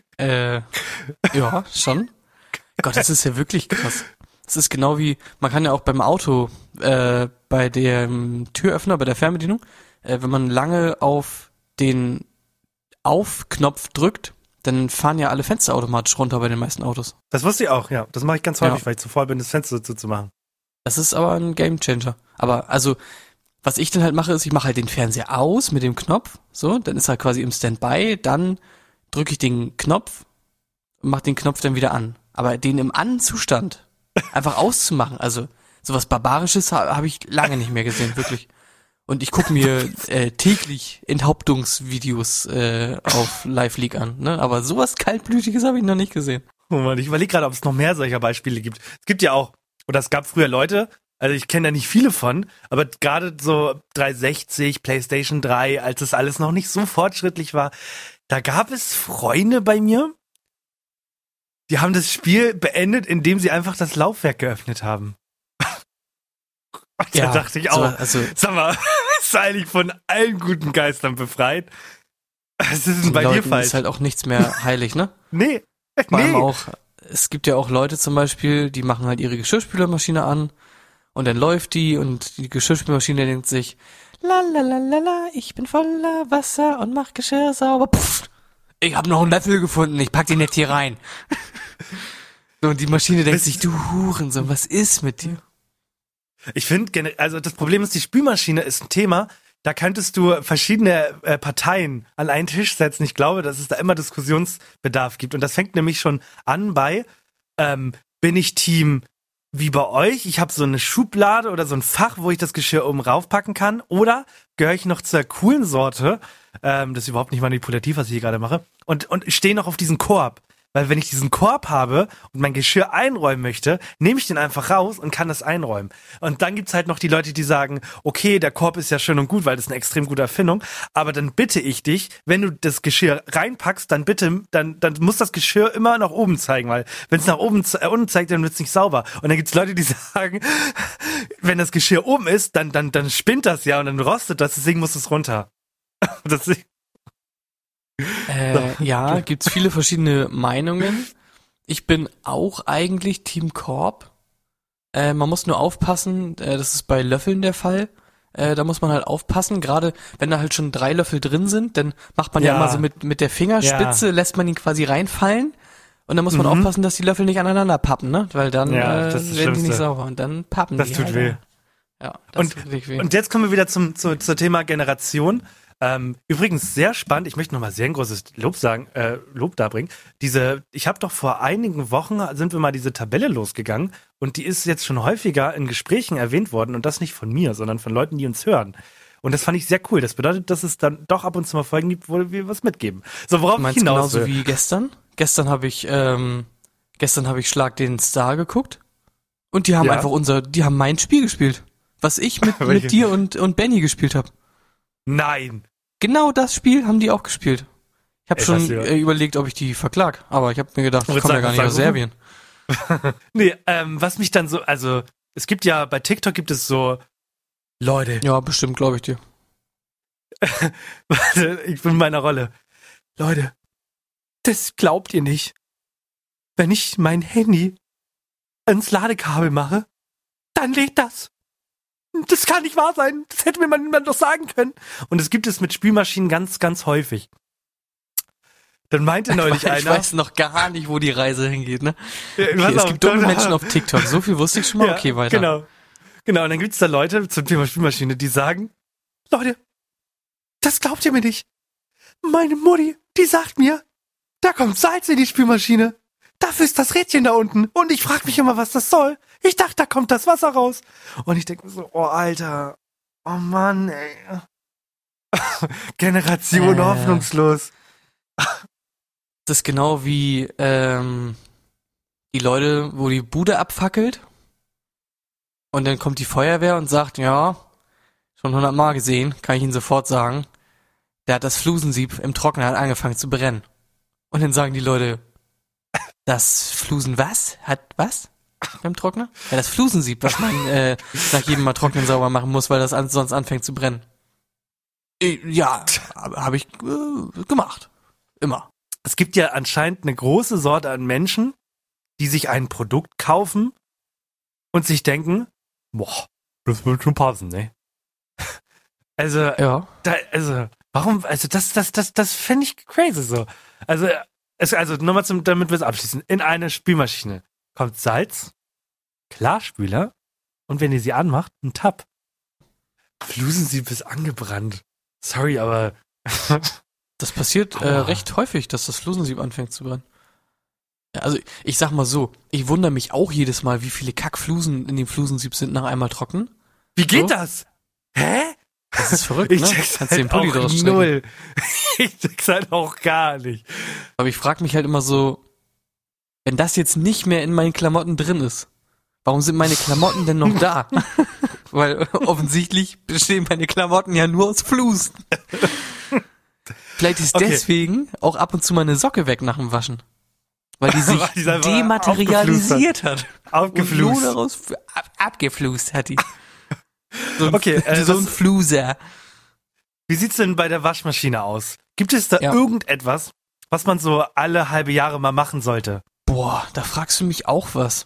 Ja, schon. Gott, das ist ja wirklich krass. Das ist genau wie, man kann ja auch beim Auto, bei dem Türöffner, bei der Fernbedienung, wenn man lange auf den Auf-Knopf drückt, dann fahren ja alle Fenster automatisch runter bei den meisten Autos. Das wusste ich auch, ja. Das mache ich ganz häufig, Ja. weil ich zu faul bin, das Fenster zuzumachen. Das ist aber ein Gamechanger. Aber also, was ich dann halt mache, ist, ich mache halt den Fernseher aus mit dem Knopf, so, dann ist er quasi im Standby, dann drücke ich den Knopf und mache den Knopf dann wieder an. Aber den im An-Zustand einfach auszumachen, also sowas Barbarisches habe ich lange nicht mehr gesehen, wirklich. Und ich gucke mir täglich Enthauptungsvideos auf Live League an, ne? Aber sowas Kaltblütiges habe ich noch nicht gesehen. Oh Mann, ich überlege gerade, ob es noch mehr solcher Beispiele gibt. Es gibt ja auch, oder es gab früher Leute, also ich kenne da nicht viele von, aber gerade so 360, PlayStation 3, als das alles noch nicht so fortschrittlich war, da gab es Freunde bei mir, die haben das Spiel beendet, indem sie einfach das Laufwerk geöffnet haben. Und da dachte ich auch, sag mal, ist eigentlich von allen guten Geistern befreit? Was ist denn bei dir falsch? Ist halt auch nichts mehr heilig, ne? Nee. Vor allem auch, es gibt ja auch Leute zum Beispiel, die machen halt ihre Geschirrspülermaschine an und dann läuft die und die Geschirrspülmaschine denkt sich, la la la la la, ich bin voller Wasser und mach Geschirr sauber. Pff, ich hab noch einen Löffel gefunden, ich pack den jetzt hier rein. So, und die Maschine denkt sich, du Hurensohn, was ist mit dir? Ich finde, also das Problem ist, die Spülmaschine ist ein Thema. da könntest du verschiedene Parteien an einen Tisch setzen. Ich glaube, dass es da immer Diskussionsbedarf gibt. Und das fängt nämlich schon an bei, bin ich Team wie bei euch? Ich habe so eine Schublade oder so ein Fach, wo ich das Geschirr oben raufpacken kann. Oder gehöre ich noch zur coolen Sorte? Das ist überhaupt nicht manipulativ, was ich hier gerade mache. Und stehe noch auf diesen Korb. Weil wenn ich diesen Korb habe und mein Geschirr einräumen möchte, nehme ich den einfach raus und kann das einräumen. Und dann gibt's halt noch die Leute, die sagen, okay, der Korb ist ja schön und gut, weil das ist eine extrem gute Erfindung, aber dann bitte ich dich, wenn du das Geschirr reinpackst, dann bitte, dann muss das Geschirr immer nach oben zeigen, weil wenn es nach oben unten zeigt, dann wird's nicht sauber. Und dann gibt's Leute, die sagen, wenn das Geschirr oben ist, dann spinnt das ja und dann rostet das, deswegen muss es runter. Ja, gibt's viele verschiedene Meinungen. Ich bin auch eigentlich Team Korb. Man muss nur aufpassen, das ist bei Löffeln der Fall. Da muss man halt aufpassen, gerade wenn da halt schon 3 Löffel drin sind, dann macht man ja immer so mit der Fingerspitze, lässt man ihn quasi reinfallen und dann muss man aufpassen, dass die Löffel nicht aneinander pappen, ne? Weil dann werden die nicht sauber und dann pappen die. Das tut weh. Ja, das tut wirklich weh. Und jetzt kommen wir wieder zum Thema Generation. Übrigens sehr spannend, ich möchte nochmal sehr ein großes Lob darbringen. Ich habe doch vor einigen Wochen, sind wir mal diese Tabelle losgegangen und die ist jetzt schon häufiger in Gesprächen erwähnt worden und das nicht von mir, sondern von Leuten, die uns hören. Und das fand ich sehr cool. Das bedeutet, dass es dann doch ab und zu mal Folgen gibt, wo wir was mitgeben. So, worauf ich hinaus will. Genauso wie gestern? Gestern habe ich Schlag den Star geguckt und die haben die haben mein Spiel gespielt, was ich mit dir und Benny gespielt habe. Nein. Genau das Spiel haben die auch gespielt. Ich habe schon überlegt, ob ich die verklag, aber ich habe mir gedacht, ich komme ja gar nicht aus Serbien. Nee, was mich dann so, also es gibt ja, bei TikTok gibt es so Leute. Ja, bestimmt, glaube ich dir. Warte, ich bin in meiner Rolle. Leute, das glaubt ihr nicht. Wenn ich mein Handy ans Ladekabel mache, dann lädt das. Das kann nicht wahr sein. Das hätte mir mal niemand doch sagen können. Und es gibt es mit Spielmaschinen ganz, ganz häufig. Dann meinte neulich einer... Ich weiß noch gar nicht, wo die Reise hingeht, ne? Okay, es gibt dumme Menschen auf TikTok. So viel wusste ich schon mal. Ja, okay, weiter. Genau. Und dann gibt es da Leute zum Thema Spielmaschine, die sagen, Leute, das glaubt ihr mir nicht. Meine Mutti, die sagt mir, da kommt Salz in die Spülmaschine. Dafür ist das Rädchen da unten. Und ich frage mich immer, was das soll. Ich dachte, da kommt das Wasser raus. Und ich denke mir so, oh Alter, oh Mann, ey. Generation hoffnungslos. Das ist genau wie die Leute, wo die Bude abfackelt. Und dann kommt die Feuerwehr und sagt, ja, schon 100 Mal gesehen, kann ich Ihnen sofort sagen. Der hat das Flusensieb im Trockner hat angefangen zu brennen. Und dann sagen die Leute, das Flusen was? Hat was? Beim Trockner? Ja, das Flusensieb, was man nach jedem Mal trocknen sauber machen muss, weil das sonst anfängt zu brennen. Ja, habe ich gemacht. Immer. Es gibt ja anscheinend eine große Sorte an Menschen, die sich ein Produkt kaufen und sich denken, boah, das wird schon passen, ne? Also, ja. Warum, also das fände ich crazy so. Also nochmal damit wir es abschließen. In eine Spülmaschine kommt Salz, Klarspüler und wenn ihr sie anmacht, ein Tab. Flusensieb ist angebrannt. Sorry, aber das passiert recht häufig, dass das Flusensieb anfängt zu brennen. Ja, also ich sag mal so, ich wundere mich auch jedes Mal, wie viele Kackflusen in dem Flusensieb sind nach einmal trocken. Wie geht das? Hä? Das ist verrückt, ich ne? check's Kannst halt den Pulli auch draus null. Ich check's halt auch gar nicht. Aber ich frage mich halt immer so, wenn das jetzt nicht mehr in meinen Klamotten drin ist, warum sind meine Klamotten denn noch da? Weil offensichtlich bestehen meine Klamotten ja nur aus Flusen. Vielleicht ist deswegen auch ab und zu meine Socke weg nach dem Waschen. Weil die sich dematerialisiert hat. Aufgeflust. Und nur daraus abgeflust hat die. So ein, so ein Fluser. Wie sieht's denn bei der Waschmaschine aus? Gibt es da irgendetwas, was man so alle halbe Jahre mal machen sollte? Boah, da fragst du mich auch was.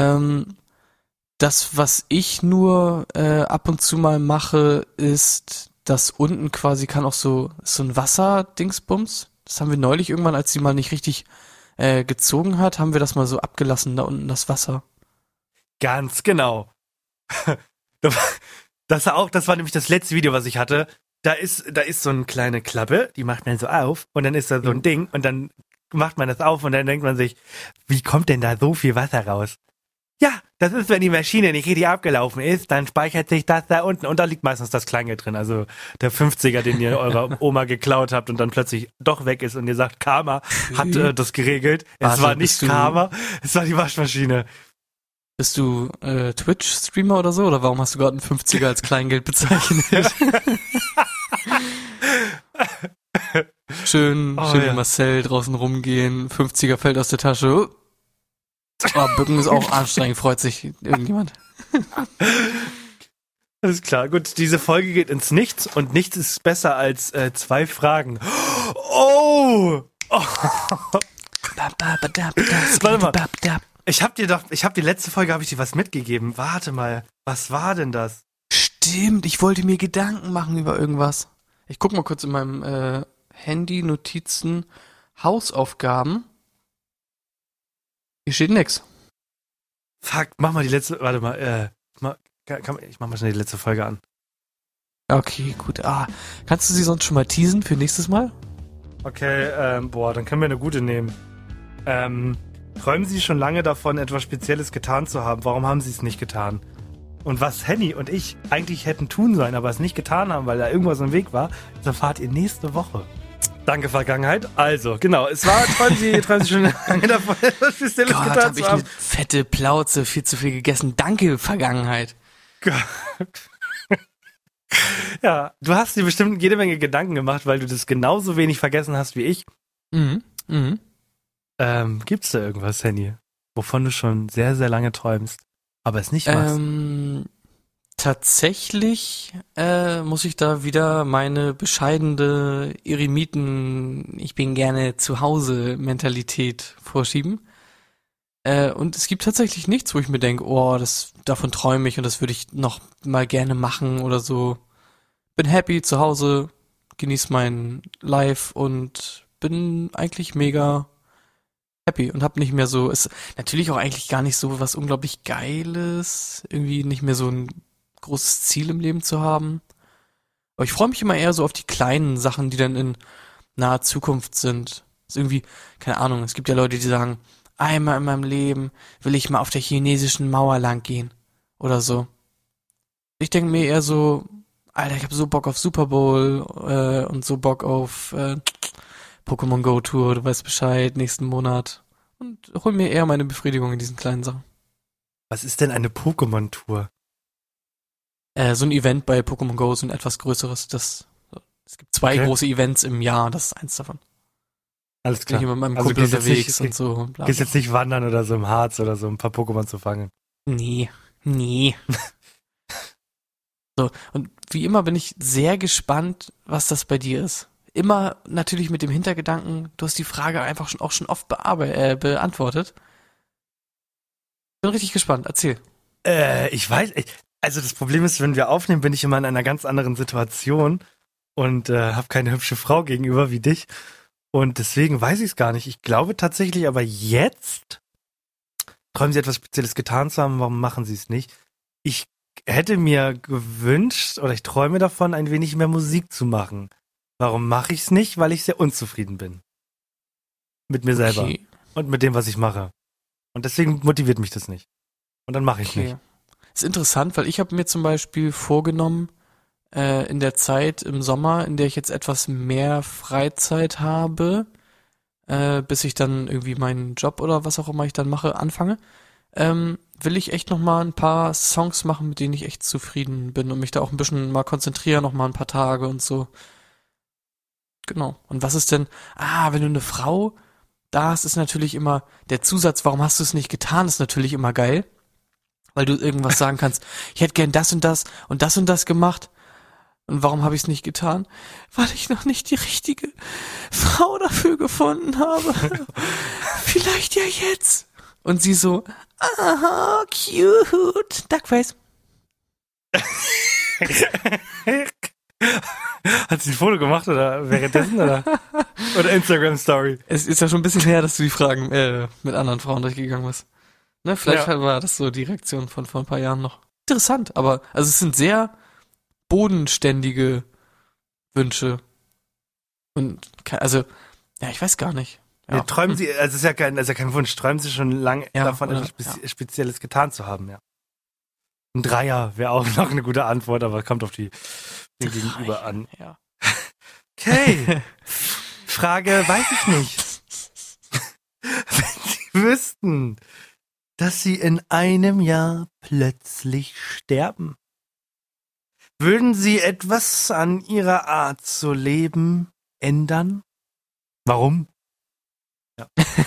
Das, was ich nur ab und zu mal mache, ist, dass unten quasi kann auch so ein Wasserdingsbums. Das haben wir neulich irgendwann, als sie mal nicht richtig gezogen hat, haben wir das mal so abgelassen, da unten das Wasser. Ganz genau. Das war nämlich das letzte Video, was ich hatte. Da ist so eine kleine Klappe, die macht man so auf und dann ist da so ein Ding und dann macht man das auf und dann denkt man sich, wie kommt denn da so viel Wasser raus? Ja, das ist, wenn die Maschine nicht richtig abgelaufen ist, dann speichert sich das da unten und da liegt meistens das Kleingeld drin. Also der 50er, den ihr eurer Oma geklaut habt und dann plötzlich doch weg ist und ihr sagt, Karma hat das geregelt. Es war nicht Karma, es war die Waschmaschine. Bist du Twitch-Streamer oder so? Oder warum hast du gerade einen 50er als Kleingeld bezeichnet? Schön wie Marcel draußen rumgehen, 50er fällt aus der Tasche. Bücken ist auch anstrengend, freut sich irgendjemand. Alles klar, gut, diese Folge geht ins Nichts und nichts ist besser als 2 Fragen. Oh! Warte mal. Ich hab die letzte Folge, habe ich dir was mitgegeben. Warte mal, was war denn das? Stimmt, ich wollte mir Gedanken machen über irgendwas. Ich guck mal kurz in meinem Handy, Notizen, Hausaufgaben. Hier steht nix. Fuck, mach mal die letzte, warte mal, ich mach mal schnell die letzte Folge an. Okay, gut. Kannst du sie sonst schon mal teasen für nächstes Mal? Okay, dann können wir eine gute nehmen. Träumen Sie schon lange davon, etwas Spezielles getan zu haben? Warum haben Sie es nicht getan? Und was Henny und ich eigentlich hätten tun sollen, aber es nicht getan haben, weil da irgendwas im Weg war, das erfahrt ihr nächste Woche. Danke, Vergangenheit. Also, genau, es war, träumen Sie schon lange davon, etwas Spezielles getan hab zu ich haben. eine fette Plauze, viel zu viel gegessen. Danke, Vergangenheit. Ja, du hast dir bestimmt jede Menge Gedanken gemacht, weil du das genauso wenig vergessen hast wie ich. Gibt's da irgendwas, Henny, wovon du schon sehr, sehr lange träumst, aber es nicht machst? Tatsächlich muss ich da wieder meine bescheidene Eremiten, ich bin gerne zu Hause Mentalität vorschieben. Und es gibt tatsächlich nichts, wo ich mir denke, davon träume ich und das würde ich noch mal gerne machen oder so. Bin happy zu Hause, genieße mein Life und bin eigentlich mega happy und habe nicht mehr so, ist natürlich auch eigentlich gar nicht so was unglaublich Geiles, irgendwie nicht mehr so ein großes Ziel im Leben zu haben. Aber ich freue mich immer eher so auf die kleinen Sachen, die dann in naher Zukunft sind. Das ist irgendwie, keine Ahnung, es gibt ja Leute, die sagen, einmal in meinem Leben will ich mal auf der chinesischen Mauer lang gehen oder so. Ich denke mir eher so, Alter, ich habe so Bock auf Super Bowl und so Bock auf Pokémon Go Tour, du weißt Bescheid, nächsten Monat. Und hol mir eher meine Befriedigung in diesen kleinen Sachen. Was ist denn eine Pokémon Tour? So ein Event bei Pokémon Go, so ein etwas größeres. Es gibt 2 große Events im Jahr, das ist eins davon. Alles klar. Bin ich mit meinem Kumpel unterwegs und so. Bla, bla. Gehst jetzt nicht wandern oder so im Harz oder so, ein paar Pokémon zu fangen? Nee. So, und wie immer bin ich sehr gespannt, was das bei dir ist. Immer natürlich mit dem Hintergedanken, du hast die Frage einfach schon oft beantwortet. Bin richtig gespannt, erzähl. Ich weiß, also das Problem ist, wenn wir aufnehmen, bin ich immer in einer ganz anderen Situation und habe keine hübsche Frau gegenüber wie dich. Und deswegen weiß ich es gar nicht. Ich glaube tatsächlich aber jetzt, träumen Sie etwas Spezielles getan zu haben, warum machen Sie es nicht? Ich hätte mir gewünscht, oder ich träume davon, ein wenig mehr Musik zu machen. Warum mache ich es nicht? Weil ich sehr unzufrieden bin. Mit mir selber. Und mit dem, was ich mache. Und deswegen motiviert mich das nicht. Und dann mache ich nicht. Ist interessant, weil ich habe mir zum Beispiel vorgenommen, in der Zeit im Sommer, in der ich jetzt etwas mehr Freizeit habe, bis ich dann irgendwie meinen Job oder was auch immer ich dann mache, anfange, will ich echt noch mal ein paar Songs machen, mit denen ich echt zufrieden bin und mich da auch ein bisschen mal konzentrieren, noch mal ein paar Tage und so. Genau. Und was ist denn, wenn du eine Frau da hast, ist natürlich immer der Zusatz, warum hast du es nicht getan, ist natürlich immer geil, weil du irgendwas sagen kannst, ich hätte gern das und das und das und das gemacht. Und warum habe ich es nicht getan? Weil ich noch nicht die richtige Frau dafür gefunden habe. Vielleicht ja jetzt. Und sie so, aha, cute. Duckface. Hat sie ein Foto gemacht oder währenddessen oder Instagram Story? Es ist ja schon ein bisschen her, dass du die Fragen mit anderen Frauen durchgegangen bist. Ne, vielleicht war das so die Reaktion von vor ein paar Jahren noch. Interessant, aber also es sind sehr bodenständige Wünsche. Und, also, ja, ich weiß gar nicht. Ja, träumen Sie, also ist ja kein Wunsch, träumen Sie schon lange davon, etwas Spezielles getan zu haben, ja. Ein Dreier wäre auch noch eine gute Antwort, aber kommt auf den Gegenüber an. Ja. Okay. Frage, weiß ich nicht. Wenn Sie wüssten, dass Sie in einem Jahr plötzlich sterben, würden Sie etwas an Ihrer Art zu leben ändern? Warum? Ja.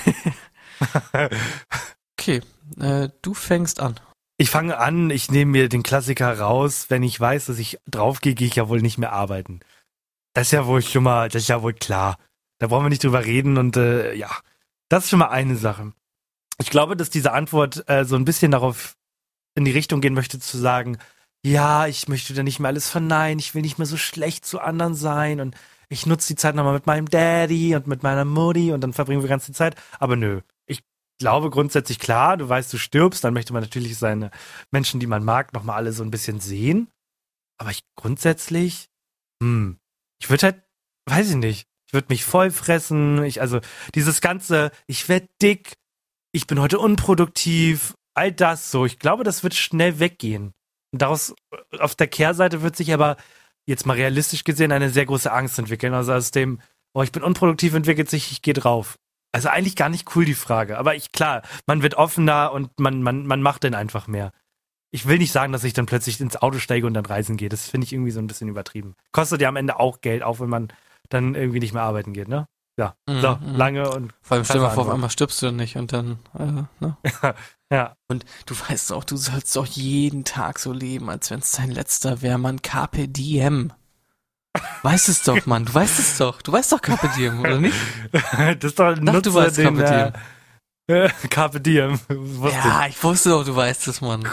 Okay, du fängst an. Ich fange an, ich nehme mir den Klassiker raus. Wenn ich weiß, dass ich draufgehe, gehe ich ja wohl nicht mehr arbeiten. Das ist ja wohl klar. Da brauchen wir nicht drüber reden und ja, das ist schon mal eine Sache. Ich glaube, dass diese Antwort so ein bisschen darauf in die Richtung gehen möchte, zu sagen, ja, ich möchte da nicht mehr alles verneinen, ich will nicht mehr so schlecht zu anderen sein und ich nutze die Zeit nochmal mit meinem Daddy und mit meiner Mutti und dann verbringen wir ganz die Zeit. Aber nö, ich glaube grundsätzlich, klar, du weißt, du stirbst, dann möchte man natürlich seine Menschen, die man mag, nochmal alle so ein bisschen sehen. Aber grundsätzlich, ich würde halt, weiß ich nicht, ich würde mich voll fressen, dieses ganze, ich werde dick, ich bin heute unproduktiv, all das so, ich glaube, das wird schnell weggehen. Und daraus, auf der Kehrseite wird sich aber jetzt mal realistisch gesehen eine sehr große Angst entwickeln. Also aus dem, ich bin unproduktiv, entwickelt sich, ich gehe drauf. Also eigentlich gar nicht cool, die Frage. Aber klar, man wird offener und man macht dann einfach mehr. Ich will nicht sagen, dass ich dann plötzlich ins Auto steige und dann reisen gehe. Das finde ich irgendwie so ein bisschen übertrieben. Kostet ja am Ende auch Geld, auch wenn man dann irgendwie nicht mehr arbeiten geht, ne? Ja, so, lange und... Vor allem stell dir mal vor, auf einmal stirbst du dann nicht und dann, ne? Ja. Und du weißt auch, du sollst auch jeden Tag so leben, als wenn es dein letzter wäre, man. Carpe diem. Weißt es doch, Mann, du weißt es doch. Du weißt doch Carpe diem, oder nicht? Das ist doch Doch, du weißt Carpe diem. Carpe diem. Ja, ich wusste doch, du weißt es, Mann.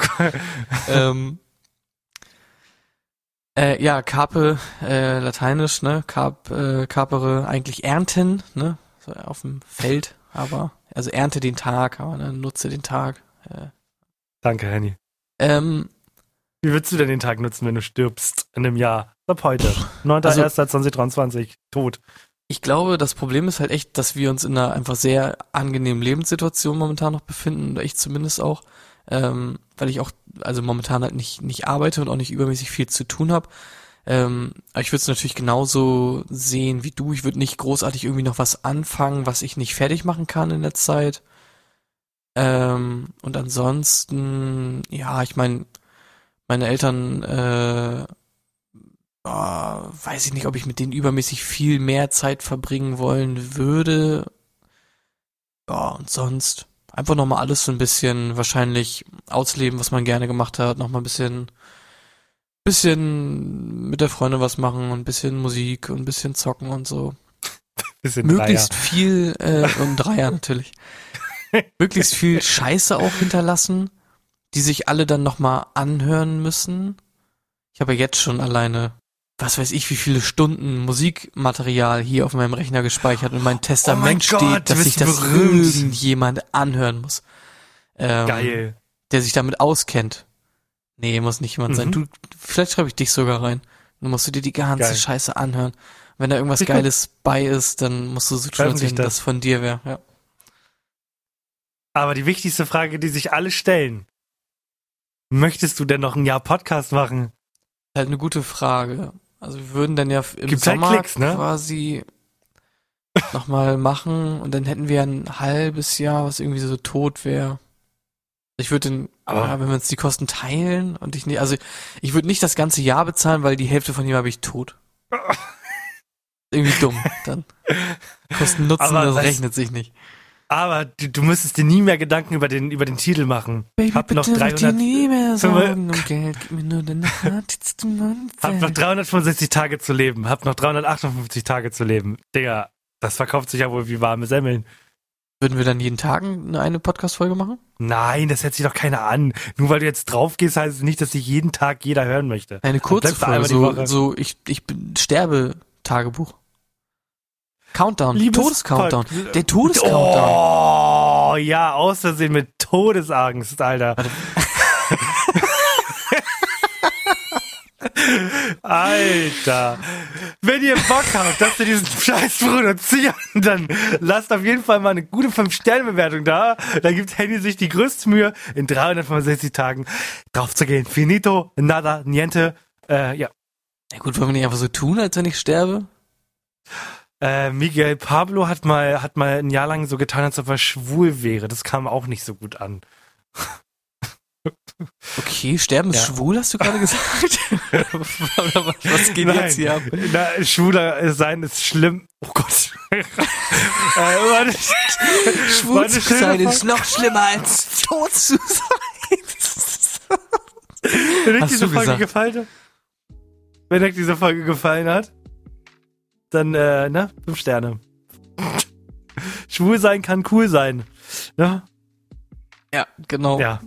Ja, Carpe, lateinisch, ne? Carpere, eigentlich ernten, ne? So auf dem Feld, aber, also ernte den Tag, aber ne, nutze den Tag. Danke, Henny. Wie würdest du denn den Tag nutzen, wenn du stirbst in einem Jahr? Ab heute. 9.1.2023. Tot. Ich glaube, das Problem ist halt echt, dass wir uns in einer einfach sehr angenehmen Lebenssituation momentan noch befinden, oder ich zumindest auch, weil ich auch, also momentan halt nicht arbeite und auch nicht übermäßig viel zu tun habe. Aber ich würde es natürlich genauso sehen wie du. Ich würde nicht großartig irgendwie noch was anfangen, was ich nicht fertig machen kann in der Zeit. Und ansonsten, ja, ich meine, meine Eltern, weiß ich nicht, ob ich mit denen übermäßig viel mehr Zeit verbringen wollen würde. Ja, und sonst einfach nochmal alles so ein bisschen wahrscheinlich ausleben, was man gerne gemacht hat, nochmal ein bisschen mit der Freundin was machen und ein bisschen Musik und ein bisschen zocken und so. Bisschen Möglichst viel, und Dreier natürlich. Möglichst viel Scheiße auch hinterlassen, die sich alle dann nochmal anhören müssen. Ich habe ja jetzt schon alleine, was weiß ich, wie viele Stunden Musikmaterial hier auf meinem Rechner gespeichert und mein Testament steht, dass sich das irgendjemand anhören muss. Geil. Der sich damit auskennt. Nee, muss nicht jemand sein. Du, vielleicht schreibe ich dich sogar rein. Dann musst du dir die ganze Scheiße anhören. Wenn da irgendwas Geiles bei ist, dann musst du so tun, als wenn das von dir wäre. Ja. Aber die wichtigste Frage, die sich alle stellen: Möchtest du denn noch ein Jahr Podcast machen? Halt eine gute Frage. Also wir würden dann ja im Gibt's Sommer halt Klicks, ne? quasi nochmal machen und dann hätten wir ein halbes Jahr, was irgendwie so tot wäre. Ich würde den, wenn wir uns die Kosten teilen und ich nicht, also ich würde nicht das ganze Jahr bezahlen, weil die Hälfte von ihm habe ich tot. Irgendwie dumm, dann. Kosten-Nutzen, das rechnet sich nicht. Aber du müsstest dir nie mehr Gedanken über den Titel machen. Baby, hab noch bitte mach dir nie mehr Sorgen um Geld, gib mir nur deine Hand, jetzt du Mann. Hab noch 365 Tage zu leben, hab noch 358 Tage zu leben. Digga, das verkauft sich ja wohl wie warme Semmeln. Würden wir dann jeden Tag eine Podcast-Folge machen? Nein, das hört sich doch keiner an. Nur weil du jetzt drauf gehst, heißt es nicht, dass sich jeden Tag jeder hören möchte. Eine kurze Folge, so ich sterbe-Tagebuch. Countdown, Todescountdown. Der Todescountdown. Oh, ja, aus Versehen mit Todesangst, Alter. Alter. Wenn ihr Bock habt, dass wir diesen Scheiß produzieren, dann lasst auf jeden Fall mal eine gute 5-Sterne-Bewertung da. Da gibt Henny sich die größte Mühe, in 365 Tagen drauf zu gehen. Finito, nada, niente. Ja. Ja gut, wollen wir nicht einfach so tun, als wenn ich sterbe? Miguel Pablo hat mal ein Jahr lang so getan, als ob er schwul wäre. Das kam auch nicht so gut an. Okay, sterben ist schwul, hast du gerade gesagt? Oder was geht jetzt hier ab? Na, schwuler sein ist schlimm. Oh Gott. Schwul zu sein ist noch schlimmer als tot zu sein. Wenn euch Hast diese du Folge gesagt. gefallen hat, wenn euch diese Folge gefallen hat, dann, 5 Sterne. Schwul sein kann cool sein. Ne? Ja, genau. Ja.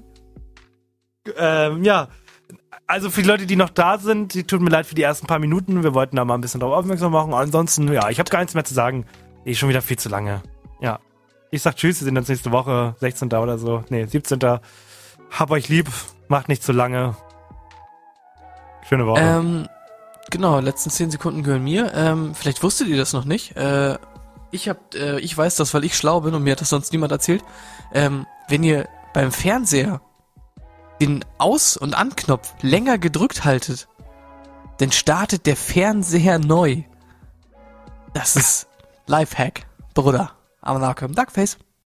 Ja. Also für die Leute, die noch da sind, die tut mir leid für die ersten paar Minuten. Wir wollten da mal ein bisschen drauf aufmerksam machen. Ansonsten, ja, ich habe gar nichts mehr zu sagen. Schon wieder viel zu lange. Ja. Ich sag tschüss, wir sehen uns nächste Woche, 16. oder so. Nee, 17. Hab euch lieb, macht nicht zu lange. Schöne Woche. Genau, letzten 10 Sekunden gehören mir. Vielleicht wusstet ihr das noch nicht. Ich weiß das, weil ich schlau bin und mir hat das sonst niemand erzählt. Wenn ihr beim Fernseher den Aus- und Anknopf länger gedrückt haltet, dann startet der Fernseher neu. Das ist Lifehack, Bruder. Aber nachkommen. Duckface.